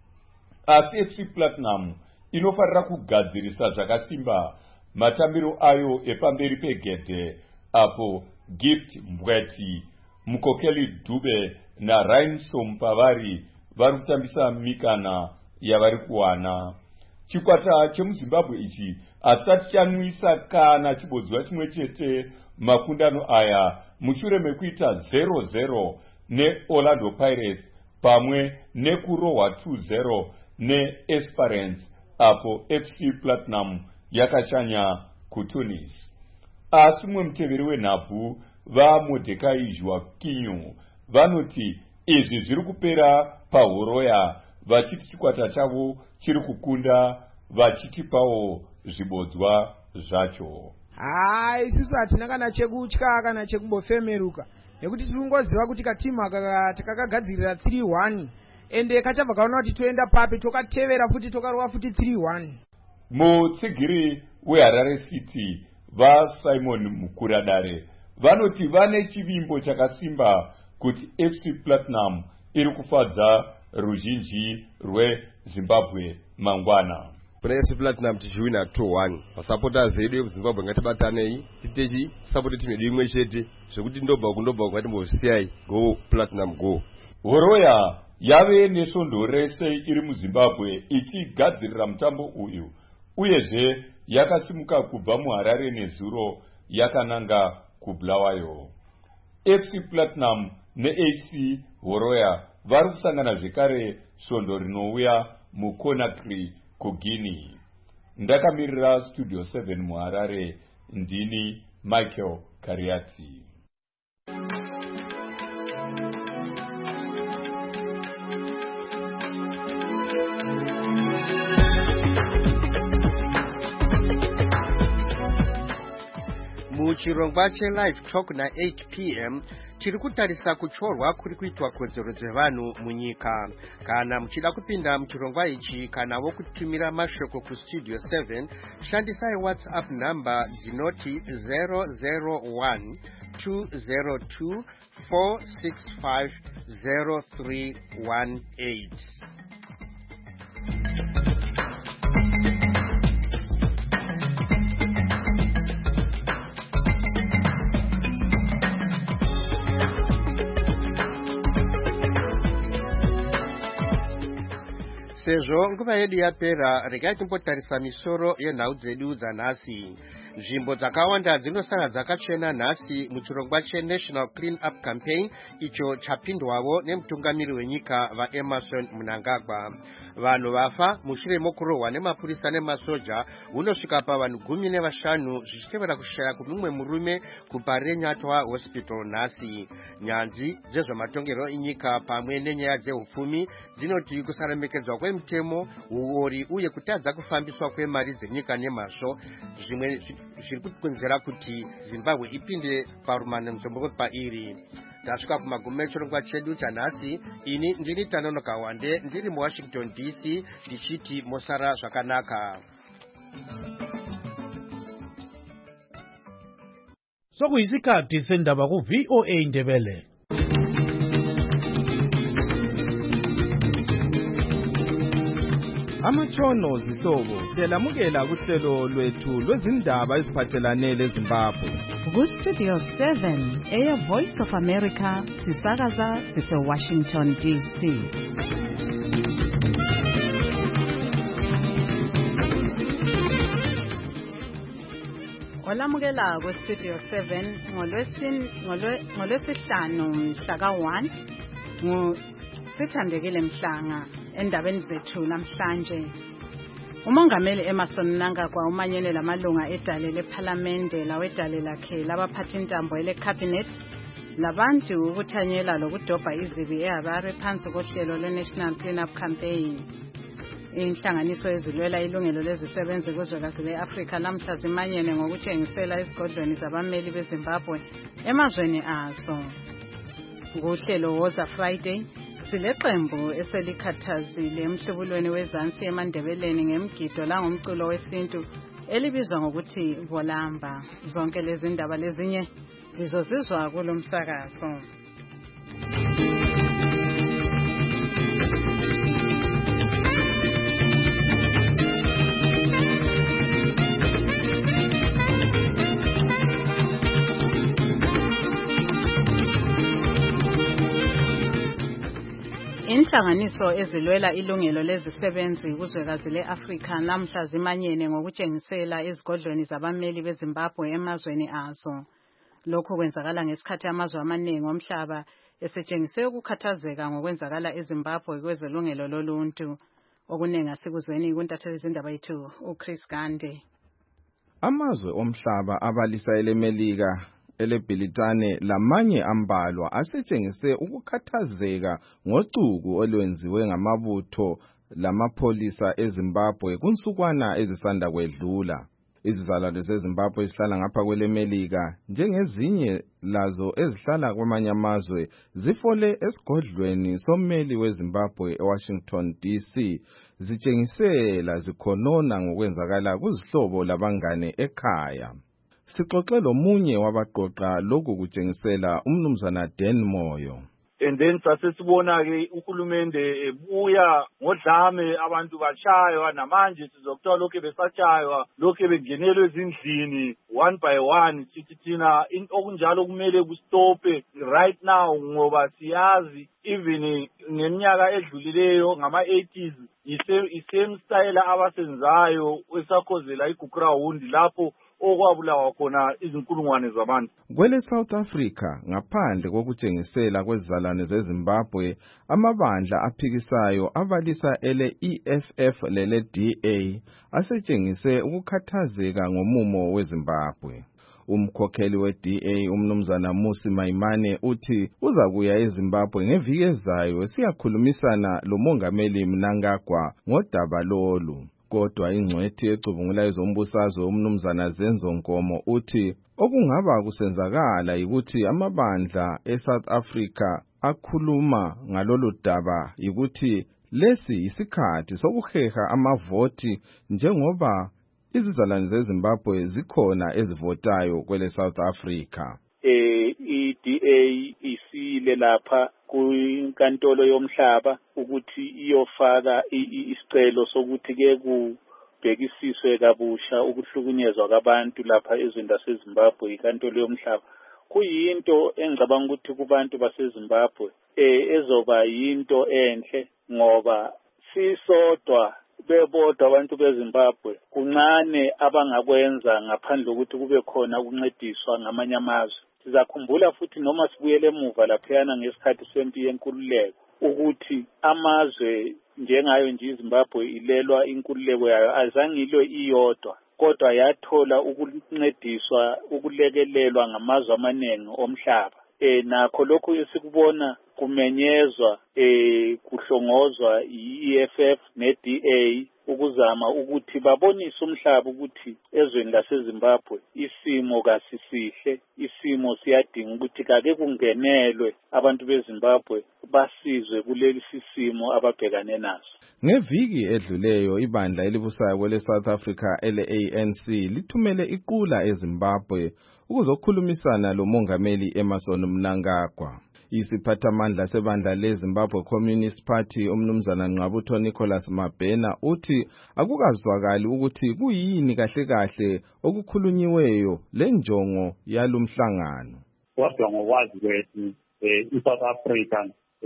Asi FC Platinum inofarira kugadzirisa zvakasimba matambiro ayo epamberi pegedhe, apo Gift Mbweti, Mukokeli Dube naRainsom Pavari vari kutambisa mikana yavari kuwana. Chikwata chemuZimbabwe ichi asati chanwisa kana chibodzwa chimwe chete makundano aya mushure mekuita 0-0 neOrlando Pirates pamwe nekurohwa 2-0 neEsperance apo FC Platinum yakashanya kuTunis. Asi mumwe muteveri wenhabvu vaMordecai Joaquinho vanoti izvi zviri kupera paHoroya, vachiti chikwata chavo chiri kukunda, vachitipawo zvibodzwa zvacho. Isusu hatina kana chekutya kana chekumbofemeruka, nekuti tiri kungoziva kuti katimu aka takakagadzirira 3-1 ende kachabva kaona kuti toenda papi tokatevera futi tokarova futi 3-1. Mutsigiri weHarare City vaSimon Mukuradare vanoti vane chivimbo chakasimba kuti FC Platinum iri kufadza ruzhinji rweZimbabwe mangwana. Kuna FC Platinum tichiwina 2-1. Masupporters edu eZimbabwe ngatibatanei titechi support team yedu imwe chete zvekuti ndobva ngatimbosiyai go Platinum go. Horoya yave nesvondo rese iri muZimbabwe ichigadzirira mutambo uyu, uyezve yakasimuka kubva muHarare nezuro yakananga kuBulawayo. FC Platinum neAC Horoya vari kusangana zvekare svondo rinouya muConakry kuGuinea. Ndakamirira Studio 7 muHarare, ndini Michael Kariati. Muchirongwa cheLive Talk na 8 p.m. tiri kutarisa kuchorwa kuri kuitwa kodzero dzevanhu munyika. Kana muchida kupinda muchirongwa ichi kana wokutumira mashoko kuStudio 7, shandisai WhatsApp number dzinoti 001 202 465 0318. sezvo nguva yedu yapera, regai timbotarisa misoro yenhau dzedu dzanhasi. Nzvimbo dzakawanda dzinosara dzakachena nhasi muchirongwa cheNational Clean Up Campaign icho chapindwawo nemutungamiri wenyika vaEmerson Mnangagwa. Vanhu vafa mushure mokurohwa nemapurisa nemasoja unosvika pavanhu 15 zvichitevera kushaya kumumwe murume kuparenyatwa hospital nhasi. Nyanzvi dzezvematongerwo enyika pamwe nenyaya dzehupfumi dzinoti kusaremekedzwa kwemutemo, uori uye kutadza kufambiswa kwemari dzenyika nemazvo zvimwe zviri kukonzera kuti Zimbabwe ipinde parumanenzombo pairi. Tasvika kumagumo echirongwa chedu chanhasi. Ini ndini Tanonoka Wande ndiri muWashington DC ndichiti mosara zvakanaka. Sokuyisikhathi sendaba ku VOA Ndebele. Amatshono zihlobo siyalamukela kuhlelo lwethu lwezindaba eziphathelane leZimbabwe. Ku-Studio 7 eya Voice of America sisakaza sise-Washington DC. Olamukela ku-Studio 7 ngolwesihlanu mhla ka-1 sithandekile Mhlanga endabeni zethu namhlanje. Umongameli Emerson Mnangagwa umanyene lamalunga edale lephalamende lawedale lakhe labaphatha intambo ele-cabinet labantu ukuthanyela lokudobha izibi eHarare phansi kohlelo lwe-National Clean Up Campaign. Inhlanganiso ezilwela ilungelo lezisebenzi kuzwekazi le-Afrika lamhla zimanyene ngokutshengisela esigodlweni zabameli beZimbabwe emazweni aso. Ngohlelo Woza Friday sileqembu eselikhathazile emhlubulweni wezansi eMandebeleni ngemgido langomculo wesintu elibizwa ngokuthi Volamba. Zonke lezi ndaba lezinye lizozizwa kulo msakazo. Inhlanganiso ezilwela ilungelo lezisebenzi kuzwekazi le-Afrika namhla zimanyene ngokutshengisela ezigodlweni zabameli beZimbabwe emazweni azo. Lokhu kwenzakala ngesikhathi amazwe amaningi omhlaba esetshengise ukukhathazeka ngokwenzakala eZimbabwe kwezelungelo loluntu. Okuningi asikuzweni kuntatheli izindaba yethu uChris Gande. Amazwe omhlaba abalisa elemelika eleBhilitane lamanye ambalwa asetshengise ukukhathazeka ngocuku olwenziwe ngamabutho lamapolisa eZimbabwe kunsukwana ezisanda kwedlula. Izizalwane zeZimbabwe ezihlala ngapha kwelemelika njengezinye lazo ezihlala kwamanye amazwe zifole esigodlweni sommeli weZimbabwe eWashington DC zitshengisela zikhonona ngokwenzakala kuzihlobo labangane ekhaya. Sixoxe lomunye wabaqoqa lokhu kutshengisela umnumzana Dan Moyo. And then sasesibona ke uhulumende ebuya ngodlame abantu bashaywa namanje sizokuthola lokho besatshaywa lokho bengenelwe ezindlini one by one sithi thina okunjalo kumele kustope right now ngoba siyazi even ngeminyaka edlulileyo ngama-80s isame style abasenzayo esakhozela igugrawundi lapho okwabulawa khona izinkulungwane zabantu. Kwele South Africa ngaphandle kokutshengisela kwezizalwane zeZimbabwe amabandla aphikisayo abalisa ele-EFF lele-DA asetshengise ukukhathazeka ngomumo weZimbabwe. Umkhokheli we-DA umnumzana Musi Maimane uthi uzakuya eZimbabwe ngeviki ezayo siyakhulumisana lomongameli Mnangagwa ngodaba lolu. Kodwa ingcwethi ecubungula ezombusazwe umnumzana Zenzo Nkomo uthi okungaba kusenzakala ukuthi amabandla eSouth Africa akhuluma ngalolu daba ukuthi lesi isikhathi sokuheha amavoti njengoba izizalwane zeZimbabwe zikhona ezivotayo kwele South Africa. I-DA isile lapha kwinkantolo yomhlaba ukuthi iyofaka isicelo sokuthi ke kubhekisiswe kabusha ukuhlukunyezwa kwabantu lapha ezweni laseZimbabwe inkantolo yomhlaba. Kuyinto engicabanga ukuthi kubantu baseZimbabwe ezoba yinto enhle ngoba sisodwa bebodwa abantu beZimbabwe kuncane abangakwenza ngaphandle kokuthi kube khona ukuncediswa ngamanye amazwe. Sizakhumbula futhi noma sibuyele emuva laphayana ngesikhathi sempi yenkululeko ukuthi amazwe njengayo nje iZimbabwe ilelwa inkululeko yayo azange ilwe iyodwa, kodwa yathola ukuncediswa ukulekelelwa ngamazwe amaningi omhlaba. Nakho lokhu esikubona kumenyezwa kuhlongozwa i-EFF ne-DA ukuzama ukuthi babonise umhlaba ukuthi ezweni laseZimbabwe isimo kasisihle, isimo siyadinga ukuthi kake kungenelwe abantu beZimbabwe basizwe kuleli simo ababhekane naso. Ngeviki edluleyo ibandla elibusayo kwele South Africa ele-ANC lithumele iqula eZimbabwe ukuzokhulumisana lomongameli Emmerson Mnangagwa. Isiphathamandla sebandla leZimbabwe Communist Party umnumzana Ngqabutho Nicholas Mabhena uthi akukazwakali ukuthi kuyini kahle kahle okukhulunyiweyo lenjongo yalumhlangano. Kodwa ngokwazi kwethu iSouth Africa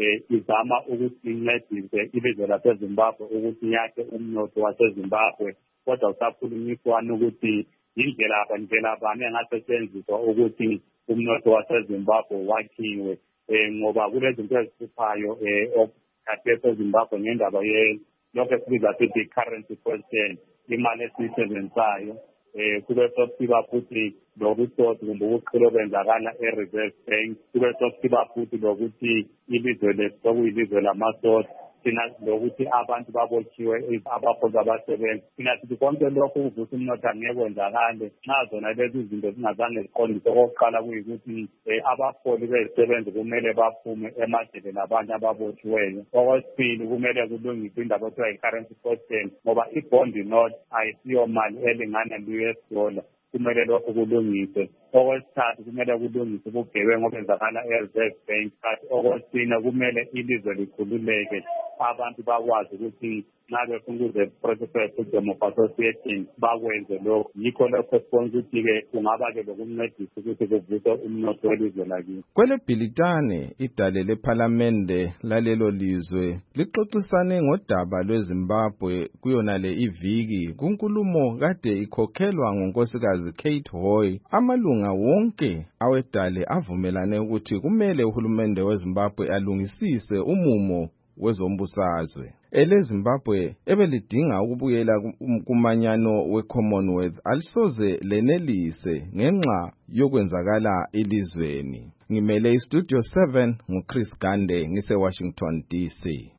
izama ukuthi incedise ilizwe laseZimbabwe ukuthi yakhe umnotho waseZimbabwe, kodwa usakhulunyiswana ukuthi indlela bani engasetshenziswa ukuthi umnotho waseZimbabwe wakhiwe. Ngoba kulezinto ezihluphayo okhathesi eZimbabwe ngendaba lokho esibiza sithi currency question, imali esiyisebenzisayo. Kube sokusiba futhi lokusothi kumbe ubuqilo obenzakala e-Reserve Bank. Kube sokusiba futhi lokuthi ilizwe lethu sokuyilizwe lamasothi. Thina lokuthi abantu babotshiwe abakhona abasebenzi. Thina sithi konke lokho ukuthi umnotho angeke wenzakale nxa zona lezi zinto zingazange ziqondise. Okokuqala kuyikuthi abaholi bezisebenzi kumele baphume emadleleni abantu ababotshiweyo. Okwesibili kumele kulungiswe indaba okuthiwa yi-currency question, ngoba i-bond note ayisiyo mali elingana le-US$. Kumele lokho kulungiswe. Okwesithathu kumele kulungiswe ubugebengu obenzakala e-Reserve Bank. Kanti okwesine kumele ilizwe likhululeke, abantu bakwazi ukuthi nxa befuna ukuze freedom of association bakwenze lokho. Yikho lokho sibona ukuthi-ke kungaba-ke lokuncedisa ukuthi kuvuswe umnotho welizwe lakini. Kwele bhilitane idale lephalamende lalelo lizwe lixoxisane ngodaba lweZimbabwe kuyonale iviki kunkulumo kade ikhokhelwa ngonkosikazi Kate Hoy. Amalunga wonke awedale avumelane ukuthi kumele uhulumende weZimbabwe alungisise umumo wezombusazwe. EleZimbabwe ebelidinga ukubuyela kumanyano weCommonwealth alisoze lenelise ngenxa yokwenzakala elizweni. Ngimele iStudio 7 nguChris Gande ngise-Washington DC.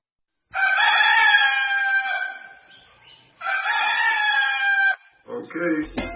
Okay.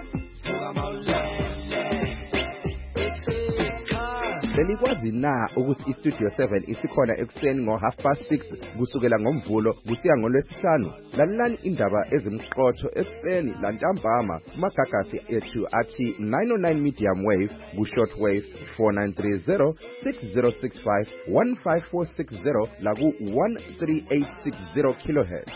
Belikwazi na ukuthi iStudio 7 isikhona ekuseni ngo6:30 kusukela ngoMvulo kusiya ngoLwesihlanu? Lalelani indaba ezimqotho ekuseni lantambama kumagagasi ethu athi 909 medium wave ku-short wave 4930 6065 15460 la ku-13860 kHz.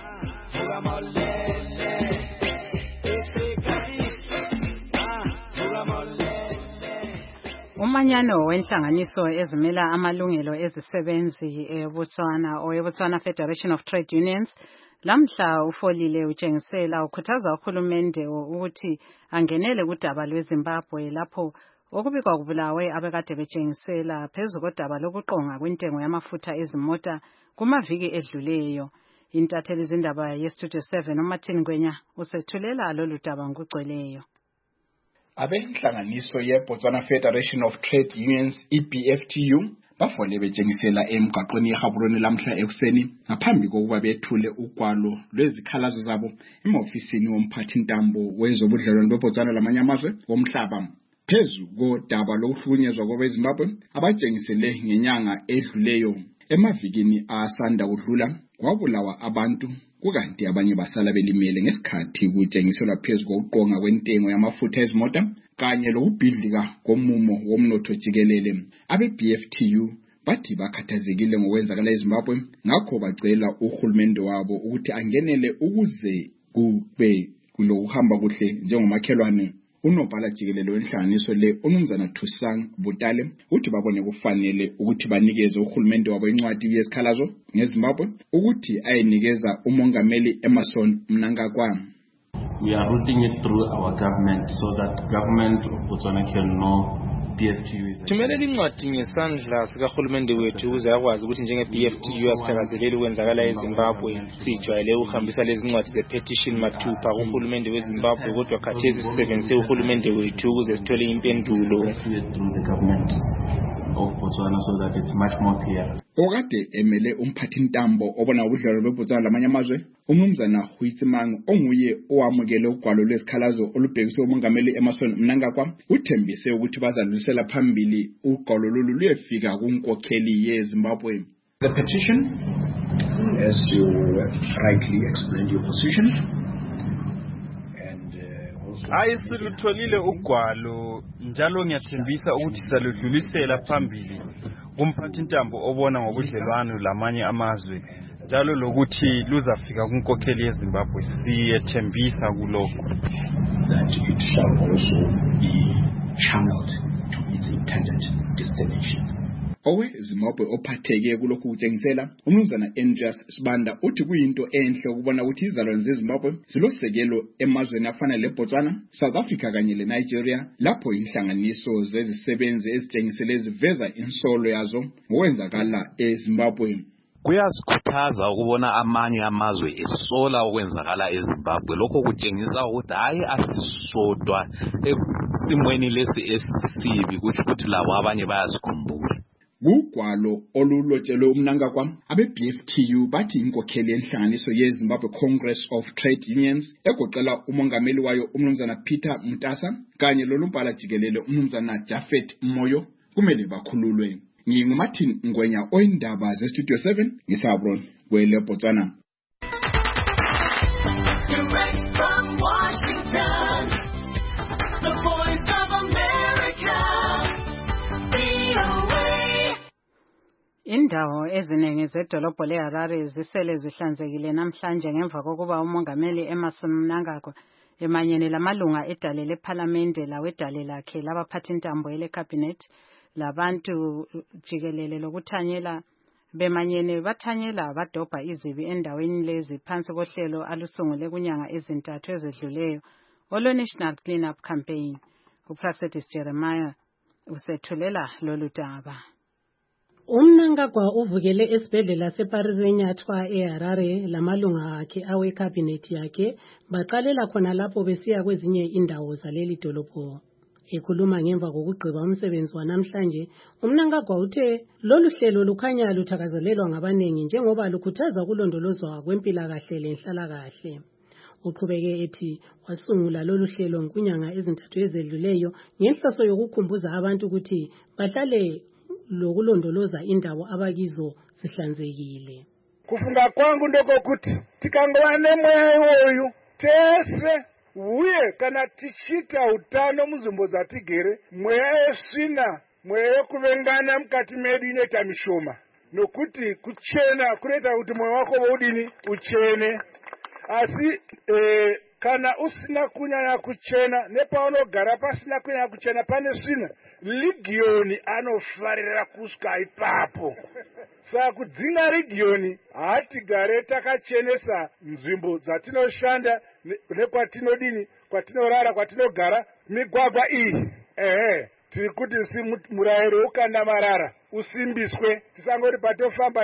Umanyano wenhlanganiso ezimela amalungelo ezisebenzi eBotswana Federation of Trade Unions lamhla ufolile utshengisela ukhuthaza uhulumende ukuthi angenele kudaba lweZimbabwe lapho okubikwa kubulawe abekade betshengisela phezulu kodaba lokuqonga kwentengo yamafutha ezimota kumaviki edluleyo. Intatheli zindaba yeStudio 7 uMartin Ngwenya usethulela lolu daba ngokugcweleyo. Abenhlanganiso yeBotswana Federation of Trade Unions EBFTU bafole betshengisela emgaqweni eGaborone lamhla ekuseni ngaphambi kokuba bethule ugwalo lwezikhalazo zabo emofisini womphathi ntambo wezobudlelwano beBotswana lamanye amazwe womhlaba phezu kodaba lokuhlukunyezwa kwabeZimbabwe abatshengisele ngenyanga edluleyo. Emavikini asanda kudlula kwabulawa abantu kukanti abanye basala belimele ngesikhathi kutshengiselwa phezu kokuqonga kwentengo yamafutha ezimota kanye lokubhidlika komumo womnotho jikelele. Abe-BFTU bathi bakhathazekile ngokwenzakala eZimbabwe, ngakho bacela uhulumende wabo ukuthi angenele ukuze kube kulokuhamba kuhle njengomakhelwane unobhala jikelele wenhlanganiso le uMnumzana Thusang Butale uthi babone kufanele ukuthi banikeze uhulumende wabo incwadi yesikhalazo ngeZimbabwe ukuthi ayinikeza umongameli Emmerson Mnangagwa. We are routing it through our government so that government of Botswana can know BFTU is Thumela incwadi ngesandla sikahulumende wethu ukuze akwazi ukuthi njenge BFTU asithakazeleli ukwenzakala eZimbabwe. Sijwayele ukuhambisa lezi incwadi ze-petition mathupha kuhulumende weZimbabwe kodwa khathesi sisebenzise uhulumende wethu ukuze sithole impendulo. through the government of Botswana so that it's much more clear. Okade emele umphathintambo obona ubudlalo lweBotswana lamanye amazwe uMnumzana Huitsimang onguye owamukele ugwalo lwesikhalazo olubhekiswe umongameli Emmerson Mnangagwa uthembise ukuthi bazadlulisela phambili ugwalo lolu luyefika kunkokheli yeZimbabwe. The petition, as you rightly explained your position, silutholile ugwalo njalo ngiyathembisa ukuthi saludlulisela phambili kumphathintambo obona ngobudlelwano lamanye amazwe njalo lokuthi luzafika kunkokheli yeZimbabwe. Siyethembisa kulokho that it shall also be channeled to its intended destination. Zimbabwe ophatheke kulokhu kutshengisela uMnumzana Andreas Sibanda uthi kuyinto enhle ukubona ukuthi izalwane zeZimbabwe zilosekelo emazweni afana leBotswana, South Africa kanye leNigeria lapho inhlanganiso zezisebenzi ezitshengisele ziveza insolo yazo ngokwenzakala eZimbabwe. Kuyasikhuthaza ukubona amanye amazwe esola okwenzakala eZimbabwe. Lokho kutshengisa ukuthi hayi asisodwa esimweni lesi esibi ukuthi labo abanye bayasikhumbula. Kugwalo olulotshelwe uMnangagwa abe-BFTU bathi inkokheli yenhlanganiso yeZimbabwe Congress of Trade Unions egoqela umongameli wayo uMnumzana Peter Mutasa kanye lolumbhala jikelele uMnumzana Jafet Moyo kumele bakhululwe. NginguMartin Ngwenya oyindaba zeStudio 7 ngisaBron kweleBotswana. Direct from Washington, the voice of America, VOA. Indawo eziningi zedolobho leHarare zisele zihlanzekile namhlanje ngemva kokuba umongameli Emmerson Mnangagwa emanyene lamalunga edale leParliamente lawedale lakhe labaphathintambo eleCabinet labantu jikelele lokuthanyela bemanyene bathanyela badobha izibi endaweni lezi phansi kohlelo alusungule kunyanga ezintathu ezedluleyo National Clean Up Campaign. uProfessor Jeremiah usethulela lolu daba. Umnangagwa uvukele esibhedlela seParirenyatwa eHarare lamalunga akhe aweCabinet yakhe baqalela khona lapho besiya kwezinye indawo zaleli dolobho. Ekhuluma ngemva kokugqiba umsebenzi wanamhlanje, uMnangagwa uthe lolu hlelo lukhanya luthakazelelwa ngabanengi njengoba lukhuthaza ukulondolozwa kwempilakahle lenhlalakahle. Uqhubeke ethi wasungula lolu hlelo kunyanga ezintathu ezedluleyo ngenhloso yokukhumbuza abantu ukuthi bahlale lokulondoloza indawo abakizo zihlanzekile. Kufunga kwangu ndoko kuti tikangova nemoya iwoyu tese uye kana tichita utano muzvimbo dzatigere mweya yesvina mweya yekuvengana mukati medu inoita mishoma nokuti kuchena kunoita kuti mwoyo wako udini uchene asi kana usina kunyanya kuchena nepaunogara pasina kunyanya kuchena pane svina Legioni anofarira kusvika ipapo. Saka kudzinga Legioni hatigare takachenesa nzvimbo dzatinoshanda nekwatinodini kwatinorara kwatinogara migwagwa iyi. Tiri kuti murayiro ukanda marara usimbiswe tisangoti patofamba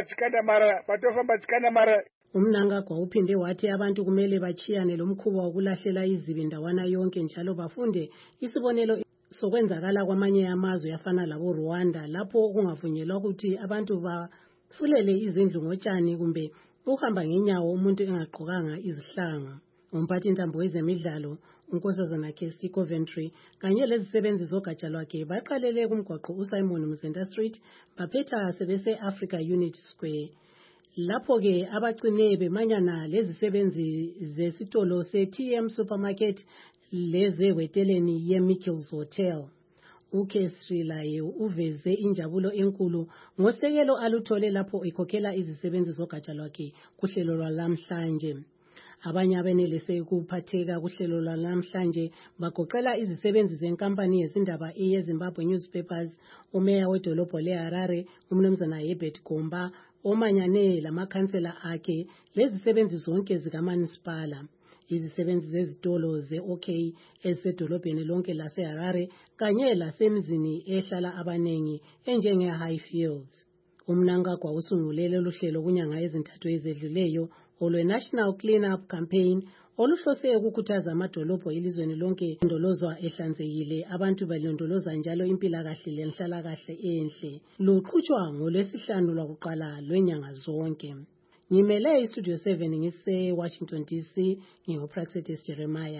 chikanda marara. Umnangagwa uphinde wathi abantu kumele bachiyane lomkhuba wokulahlela izibi ndawana yonke njalo bafunde isibonelo sokwenzakala kwamanye amazwe afana labo Rwanda lapho kungavunyelwa ukuthi abantu bafulele izindlu ngotshani kumbe uhamba ngenyawo umuntu engagqokanga izihlangu. Umphathintambo wezemidlalo uNkosazana Kesti Coventry kanye lezisebenzi zogatsha lwakhe baqalele kumgwaqo uSimon Mzenda Street baphetha sebese Africa Unity Square. Lapho ke abagcine bemanyana lezisebenzi zesitolo seTM Supermarket lezeweteleni yeMickels Hotel. uKestri laye uveze injabulo enkulu ngosekelo aluthole lapho ekhokhela izisebenzi zogatsha lwakhe kuhlelo lwalamhlanje. Abanye abenelise ukuphatheka kuhlelo lwanamhlanje bagoqela izisebenzi zenkampani yezindaba yeZimbabwe Newspapers, umeya wedolobho leHarare uMnumzana Herbert Gomba, omanyane lamakhansela akhe, lezisebenzi zonke zikamasipala. Izisebenzi zezitolo ze-OK ezisedolobheni lonke laseHarare kanye lasemzini ehlala abanengi enjenge-Highfields. Umnangagwa usungulele luhlelo kunyanga ezintathu ezedluleyo olwe-National Clean-up Campaign oluhlose ukukhuthaza amadolobho elizweni lonke indolozwa ehlanzekile, abantu balondoloza njalo impilakahle lenhlalakahle enhle. Luqhutshwa ngoLwesihlanu lwakuqala lwenyanga zonke. Ngimele iStudio 7 ngise Washington DC, nginguPraxetis Jeremiah.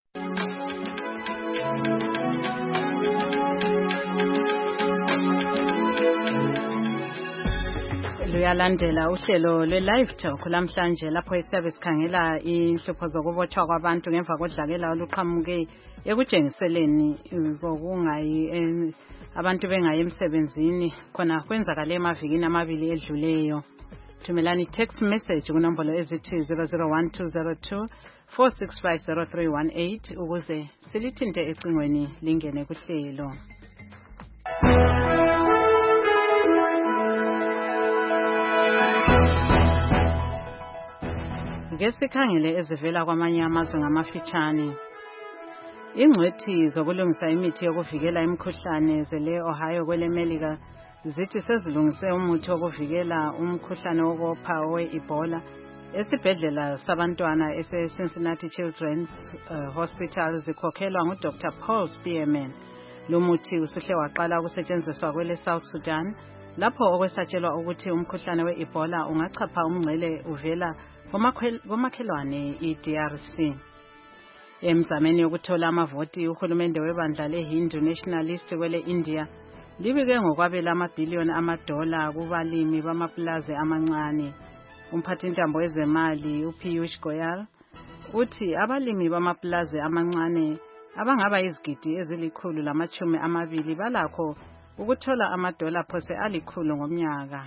Luyalandela uhlelo lwe-Live Talk lamhlanje lapho isiyabe sikhangela inhlupho zokubotshwa kwabantu ngemva kodlakela oluqhamuke ekujengiseleni bokungayi abantu bengayi emsebenzini khona kwenzakale emavikini amabili edluleyo. Thumelani text message kunombolo ezithi 001202 4650318 ukuze silithinte ecingweni lingene kuhlelo. Ngesikhangele ezivela kwamanye amazwe ngamafitshane. Ingcwethi zokulungisa imithi yokuvikela imikhuhlane zele Ohio kwelemelika zithi sezilungise umuthi wokuvikela umkhuhlane wokopha we-Ebola esibhedlela sabantwana ese-Cincinnati Children's Hospital zikhokhelwa nguDr. Paul Spearman. Lo muthi usuhle waqala ukusetshenziswa kwele South Sudan lapho okwesatshelwa ukuthi umkhuhlane we-Ebola ungachapha umngcele uvela komakhelwane i-DRC. Emzameni yokuthola amavoti uhulumende webandla le-Hindu Nationalist kwele India libike ngokwabela amabhiliyoni $, kubalimi bamapulazi amancane. Umphathintambo wezemali uPiyush Goyal uthi abalimi bamapulazi amancane abangaba izigidi ezili-120 balakho ukuthola $100 phose $100 ngomnyaka.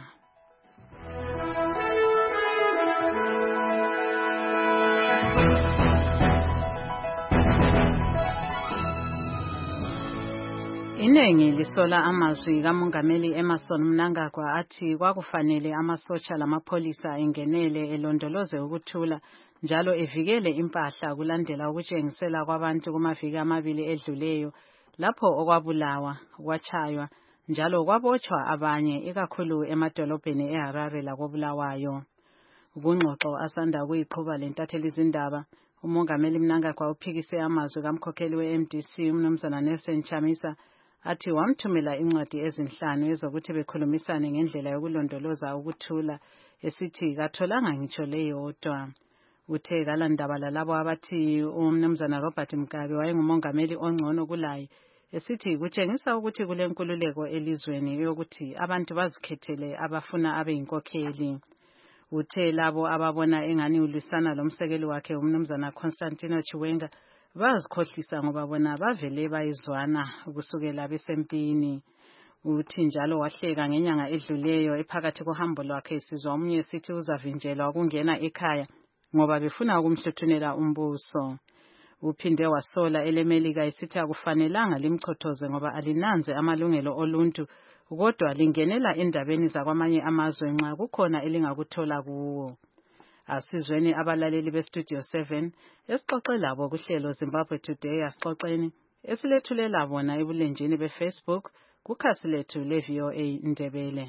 Inengi lisola amazwi kaMongameli Emmerson Mnangagwa athi kwakufanele amasotsha lamapholisa engenele elondoloze ukuthula njalo evikele impahla kulandela ukutshengisela kwabantu kumaviki amabili edluleyo lapho okwabulawa, kwachaywa njalo kwabotshwa abanye ikakhulu emadolobheni eHarare lakobulawayo. Kungxoxo asanda kuyiqhuba lentatheli izindaba, uMongameli Mnangagwa uphikise amazwi kamkhokheli we-MDC uMnumzana Nelson Chamisa athi wamthumela incwadi ezinhlanu ezokuthi bekhulumisane ngendlela yokulondoloza ukuthula esithi katholanga ngitsho leyodwa. Uthe kalandaba lalabo abathi uMnumzana Robert Mugabe wayengumongameli ongcono kulaye esithi kutshengisa ukuthi kulenkululeko elizweni yokuthi abantu bazikhethele abafuna abeyinkokheli. Uthe labo ababona engani ulisana lomsekeli wakhe uMnumzana Constantino Chiwenga bazikhohlisa ngoba bona bavele bayizwana kusukela besempini. Uthi njalo wahleka ngenyanga edluleyo ephakathi kohambo lwakhe sizwa omunye sithi uzavinjelwa ukungena ekhaya ngoba befuna ukumhluthunela umbuso. Uphinde wasola elemelika isithi akufanelanga limchothoze ngoba alinanze amalungelo oluntu kodwa lingenela endabeni zakwamanye amazwe nxa kukhona elingakuthola kuwo. Asizweni abalaleli beStudio 7 esixoxe labo kuhlelo Zimbabwe Today asixoxeni esilethulela bona ebulenjini beFacebook kukhasi lethu le-VOA Ndebele.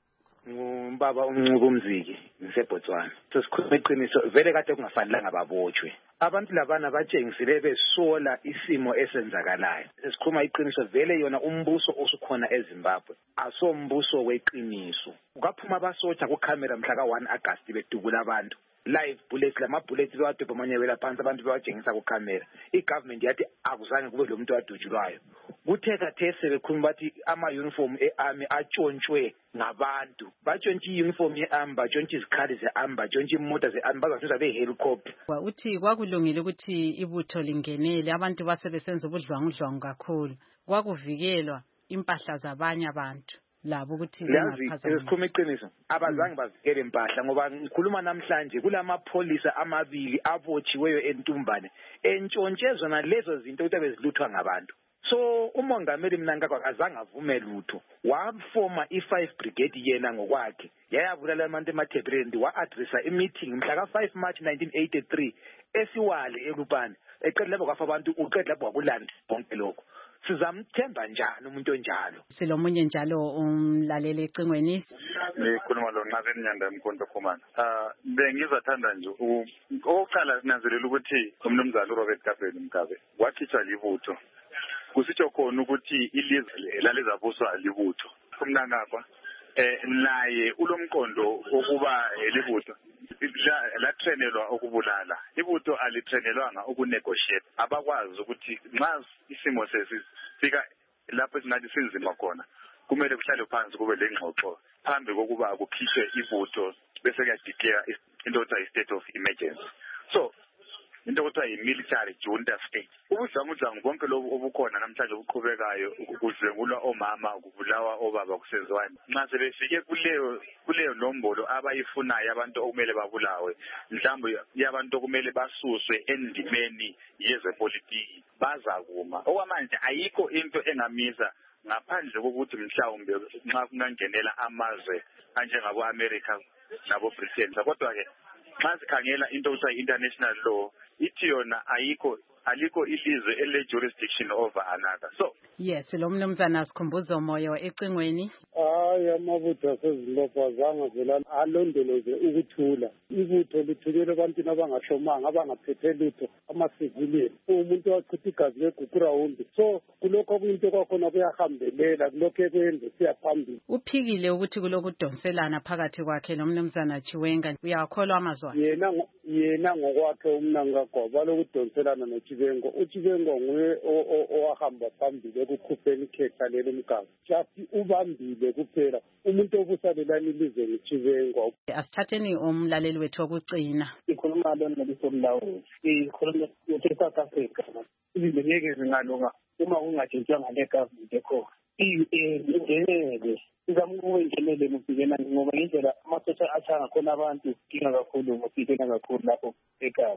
Ngumbaba uMncube Mziki ngiseBotswana. Sesikhuluma iqiniso vele kade kungafanelanga babotshwe. Abantu labana batshengisile besola isimo esenzakalayo. Sesikhuluma iqiniso vele yona umbuso osukhona eZimbabwe asombuso weqiniso. Kwaphuma abasotsha kucamera mhla ka-1 August bedubula abantu. Live bullets lama-bullets bewadobhamanyebela phansi abantu bewatshengisa kucamera. I-government yathi akuzange kube lo muntu wadutshulwayo. Kuthe kathese bekhuluma bathi ama-uniform e-army atshontshwe ngabantu. Batshontshe i-uniform ye-army, batshontshe izikhali ze-army, batshontshe imota ze-army, bazathuza be-helicopter. Uthi kwakulungile ukuthi ibutho lingenele abantu basebesenza ubudlwangudlwangu kakhulu. Kwakuvikelwa impahla zabanye abantu. labo ukuthi Yazi isikhuma iqiniso abazange bavikele impahla ngoba ngikhuluma namhlanje kulamapholisa amabili abotshiweyo eNtumbane entshontshezwa nalezo zinto ukuthi beziluthwa ngabantu. So umongameli Mnangagwa azange avume lutho wafoma i5 brigade yena ngokwakhe yayabulala abantu emaThebreni wa-addressa i-meeting mhla ka-5 March 1983 esiwale eLupane eqedela lapho kwafa abantu uqedela lapho kwakulanda bonke lokho. Sizamthemba njani umuntu onjalo? Silomunye njalo umlaleli ecingweni. Ngikhuluma lo Nqabeni Nyanda Mkhonto Khumana. Bengizathanda nje oqala sinanzelela ukuthi umnumzana uRobert Kapeli Mkabe wakhitshwa libutho. Kusitsho khona ukuthi ilizwe lalezabuswa libutho. Umnangagwa naye ulomqondo wokuba libutho la trainelwa ukubulala. Ibutho alitrainelwanga ukunegotiate. Abakwazi ukuthi nxa isimo sesifika lapho singathi sinzima khona kumele kuhlale phansi kube lengxoxo phambi kokuba kukhishwe ibutho bese kuyadeclare into okuthiwa state of emergency. So into okuthiwa military junta state. Ubudlangudlangu bonke lobu obukhona namhlanje obuqhubekayo kudlengulwa omama kubulawa obaba kusezwani. Nxa sebefike kuleyo nombolo abayifunayo abantu okumele babulawe mhlawumbe yabantu okumele basuswe endimeni yezepolitiki bazakuma. Okwamanje ayikho into engamisa ngaphandle kokuthi mhlawumbe nxa kungangenela amazwe anjengabo America nabo Britain. Kodwa ke nxa sikhangela into okuthiwa international law ithi yona alikho ilizwe ele jurisdiction over another. So yes lo mnumzana Sikhumbuzo Moyo ecingweni. Hayi amabutho aseZimbabwe azange vela alondoloze ukuthula. Ibutho lithulele abantu abangahlomanga abangaphethe lutho ama-civilian. Umuntu wachitha igazi leGukurawundi. So kulokho kuyinto kwakhona kuyahambelela kulokho ekwenze siyaphambili. Uphikile ukuthi kulokudonselana phakathi kwakhe nomnumzana Chiwenga. Uyakholwa amazwi? Yena ngokwakhe uMnangagwa balokudonselana noChiwengo. uChiwengo nguye owahamba phambili ekukhupheni ikhetha lelo Mkabe. Just ubambile kuphela umuntu obusalelana ilizwe ngiChiwengo. Asithatheni umlaleli wethu wokucina. Ikhuluma lo nobisomlawo. Ikhuluma South Africa. Izinto ngeke zingalunga uma kungatshintshwa ngale government ekhona. Ingenele izamukwengenele mufikelela ngoba indlela amasosha athanga khona abantu kinga kakhulu mufikelela kakhulu lapho ekhaya.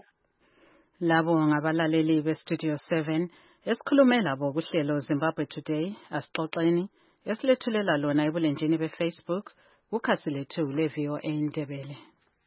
Labo ngabalaleli beStudio 7 esikhulume labo kuhlelo Zimbabwe Today asixoxeni esilethulela lona ebulenjini beFacebook ukhasi lethu leVOA Ndebele.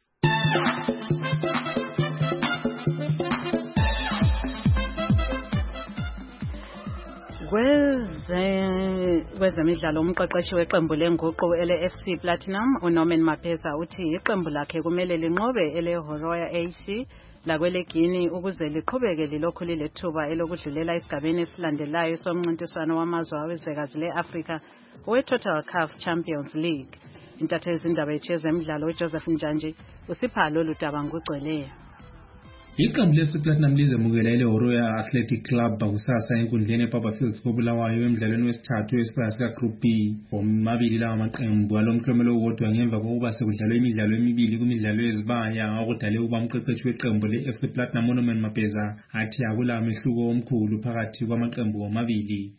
Kwezemidlalo umqeqeshi weqembu lenguqu ele-FC Platinum uNorman Mapeza uthi iqembu lakhe kumele linqobe ele-Horoya AC lakweleGuinea ukuze liqhubeke lilokhu lilethuba elokudlulela esigabeni esilandelayo somncintiswano wamazwe awezwekazi le-Afrika we-Total CAF Champions League. Intatheli zindaba yethu yezemidlalo uJoseph Njanji usipha lolu daba ngugcweleyo. Iqembu leSplatinum lizemukela ile-Horoya Athletic Club kusasa enkundleni eBarberfields koBulawayo emidlalweni wesithathu wesibaya sika-Group B. Omabili lawa maqembu alomklomelo owodwa ngemva kokuba sekudlalwe imidlalo emibili kumidlalo yezibaya okudale ukuba umqeqeshi weqembu le-FC Platinum uNorman Mapeza athi akula mehluko omkhulu phakathi kwamaqembu omabili.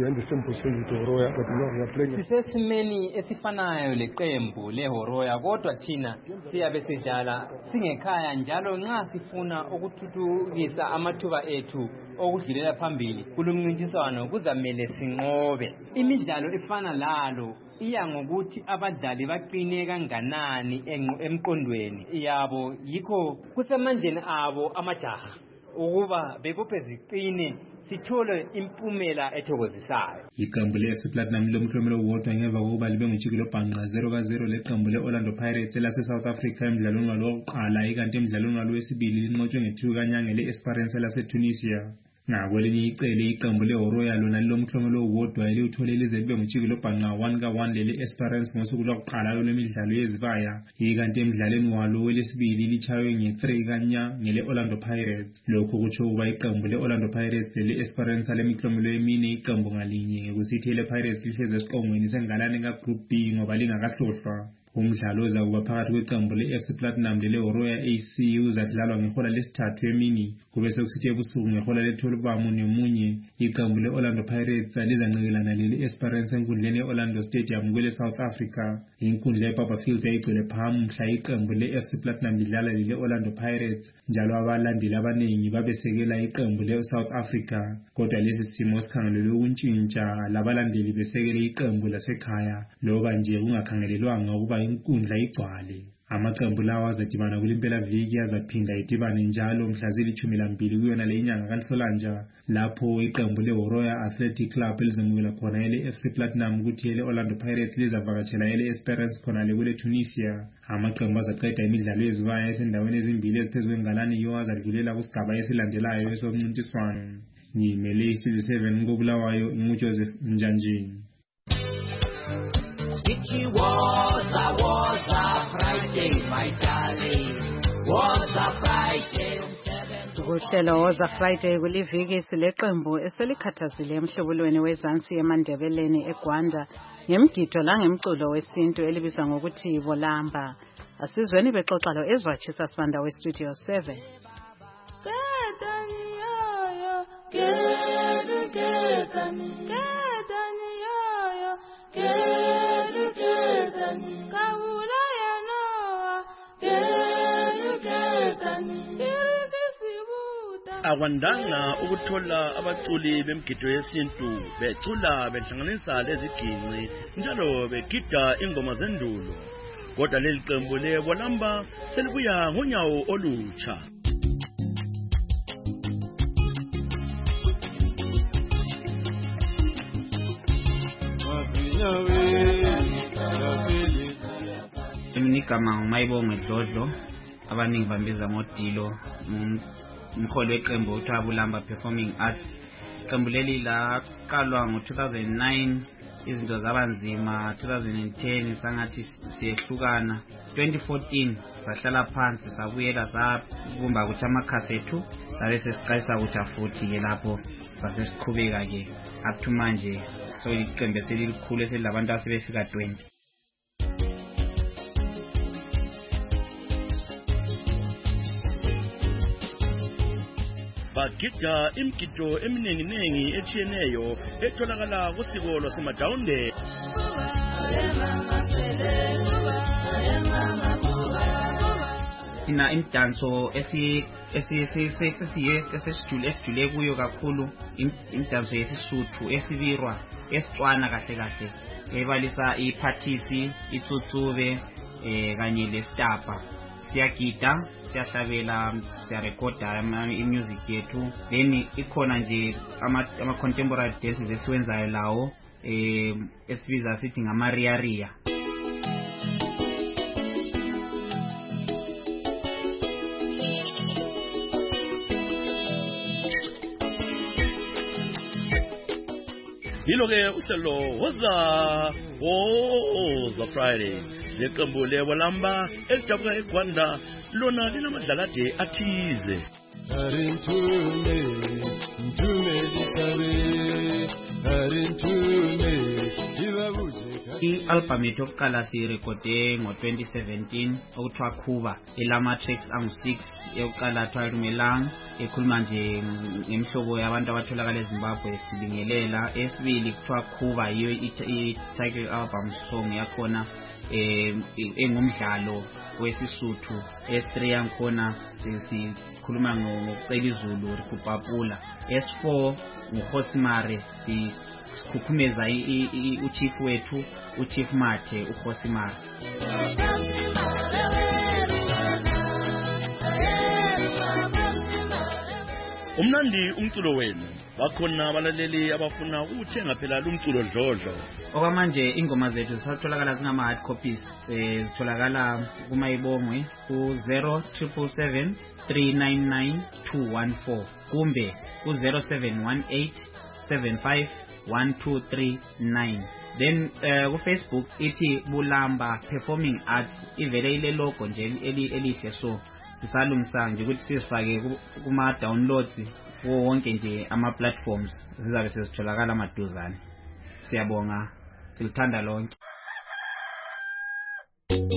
Sisesimeni esifanayo leqembu leHoroya kodwa thina siyabe sidlala singekhaya njalo nxa sifuna ukuthuthukisa amathuba ethu okudlulela phambili kulomncintiswano kuzamele sinqobe. Imidlalo efana lalo iya ngokuthi abadlali baqine kanganani emqondweni yabo yikho kusemandleni abo amajaha ukuba bebophe ziqine sithole impumela ethokozisayo. Iqembu le-FC Platinum lomklomelo owodwa ngemva kokuba libe ngujikelo bhanqa 0-0 leqembu le-Orlando Pirates elase-South Africa emidlalweni walo wokuqala ikanti emidlalweni walo wesibili linqotshwe nge-2 kanyanga le-Esperance lase-Tunisia. Ngakwelinye icele iqembu leHoroya lona lilomklomelo owodwa eliwuthole lize libe ngujikelo bhanqa 1-1 lele-Esperance ngosuku lokuqala lwemidlalo yezibaya ikanti emidlalweni walo welesibili lichaywe nge-3 kanya ngele-Orlando Pirates. Lokhu kutsho ukuba iqembu le-Orlando Pirates lele-Esperance alemiklomelo emine iqembu ngalinye ngekusithi ele-Pirates lihlezi esiqongweni sengalane ka-Group B ngoba lingakahlohlwa. umdlalo ozakuba phakathi kweqembu le-FC Platinum lele-Horoya AC uzadlalwa ngehola lesithathu emini kube sekusithi ebusuku ngehola le-12:01 iqembu le-Orlando Pirates lizanqekelana lele-Esperance enkundleni ye-Orlando Stadium kwele South Africa. Inkundla ye-Barberfield yayigcwele phamu mhla iqembu le-FC Platinum lidlala lele-Orlando Pirates njalo abalandeli abaningi babesekela iqembu le-South Africa, kodwa lesi simo sikhangelelwe ukuntshintsha labalandeli besekele iqembu lasekhaya loba nje kungakhangelelwanga ukuba inkundla igcwale. Amaqembu lawa azadibana kulimpelaviki azaphinda idibane njalo mhla zili-12 kuyona le inyanga kaNhlolanja lapho iqembu le-Horoya Athletic Club elizamukela khona ele-FC Platinum ukuthi ele-Orlando Pirates lizavakatshela ele-Esperance khona le kule Tunisia. Amaqembu azaqeda imidlalo yezibaya esendaweni ezimbili eziphezu kwengalani yiwo azadlulela kusigaba esilandelayo esomncintiswano. Ngimele iStudio 7 koBulawayo nguJoseph Njanjini. It was a Friday, my darling. Was a Friday. Ukuhlelo woza Friday kuliviki sileqembu eselikhathazile emhlobulweni wezansi eMandebeleni eGwanda ngemgido langemculo wesintu elibizwa ngokuthi Bolamba. Asizweni bexoxa lo Ezwachisa Sibanda weStudio 7. Akwandanga ukuthola abaculi bemgido yesintu becula behlanganisa leziginci njalo begida ingoma zendulo, kodwa leli qembu leBolamba selibuya ngonyawo olutsha. Igama nguMayibonge Dlodlo, abaningi bambiza ngoDilo, umholi weqembu okuthiwa Bolamba Performing Arts. Iqembu leli laqalwa ngo-2009, izinto zabanzima. 2010 sangathi siyehlukana. 2014 sahlala phansi sabuyela sabumba ukuthi amakhasi ethu sabe sesiqalisa ukuthi futhi lapho sasesiqhubeka ke up to manje. So iqembu selilikhulu eselabantu asebefika 20. Bagida imgido eminenginengi etshiyeneyo etholakala kusiko lwaseMadaunde. Ina imdanso esijule kuyo kakhulu imdanso yesisuthu esibirwa esicwana kahle kahle ebalisa iphathisi, itsutsube kanye lesitapa. Siyagida, siyahlabela, siyarekoda imusic yethu. Then ikhona nje ama contemporary dances esiwenzayo lawo esibiza sithi ngama-riya. Yilo-ke uhlelo woza Friday leqembu leBolamba elidabuka eGwanda lona linamadlakade athize. I-album yethu yokuqala siyirekode ngo-2017 okuthiwa Khuba, elama-tracks angu-6. Eyokuqala kuthiwa Lumelang, ekhuluma nje ngemhlobo yabantu abatholakala eZimbabwe sibingelela. Esibili kuthiwa Khuba, yiyo i-title album song yakhona engumdlalo wesisuthu. S3 yankhona sikhuluma ngokucela izulu rikupapula. S4 nguKhosimare, sikhukhumeza uchief wethu uChief Mathe uKhosimare. Umnandi umculo wenu, bakhona abalaleli abafuna ukuthenga phela lumculo Dlodlo. Okwamanje ingoma zethu zisatholakala zingama-hard copies, zitholakala kuMayibongwe ku-0777 399 214 kumbe ku-0718 75 1239. Then ku-Facebook ithi Bolamba Performing Arts, ivele ile logo nje elihle, so sisalungisa nje ukuthi sizifake kuma-downloads wonke nje ama-platforms, zizabe sezitholakala amaduzane. Siyabonga, silithanda lonke.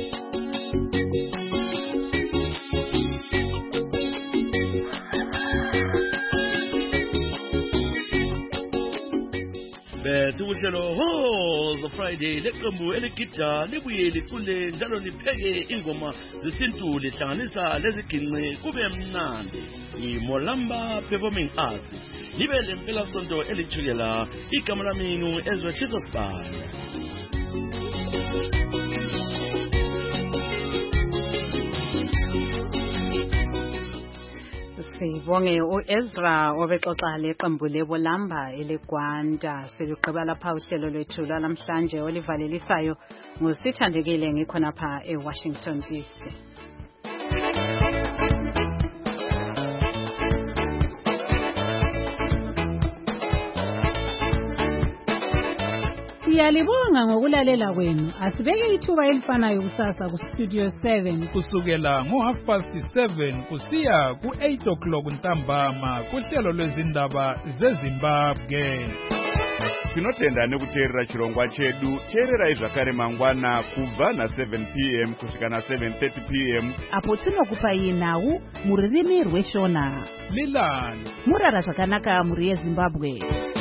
Nasi uhlelo Woza Friday leqembu eligida libuye licule njalo lipheke ingoma zesintu lihlanganisa leziginqe kube mnandi. IMolamba Performing Arts. Libe lempela sonto elithukela igama lami Ezra Chisosbane. Sibonge uEzra obexoxa leqembu lebolamba elegwanda. Siligqiba lapha uhlelo lwethu namhlanje olivalelisayo ngosithandekile ngikhonapha eWashington DC. Siyalibonga ngokulalela kwenu. Asibeke ithuba elifanayo kusasa ku Studio 7 kusukela ngo7:30 kusiya ku8 o'clock ntambama kuhlelo lwezindaba zeZimbabwe. Tinotenda nekuteerera chirongwa chedu. Teererai zvakare mangwana kubva na7 p.m. kusvika na7:30 p.m. apo tinokupai nhau muririmi rweshona. Lilani murara zvakanaka muri yeZimbabwe.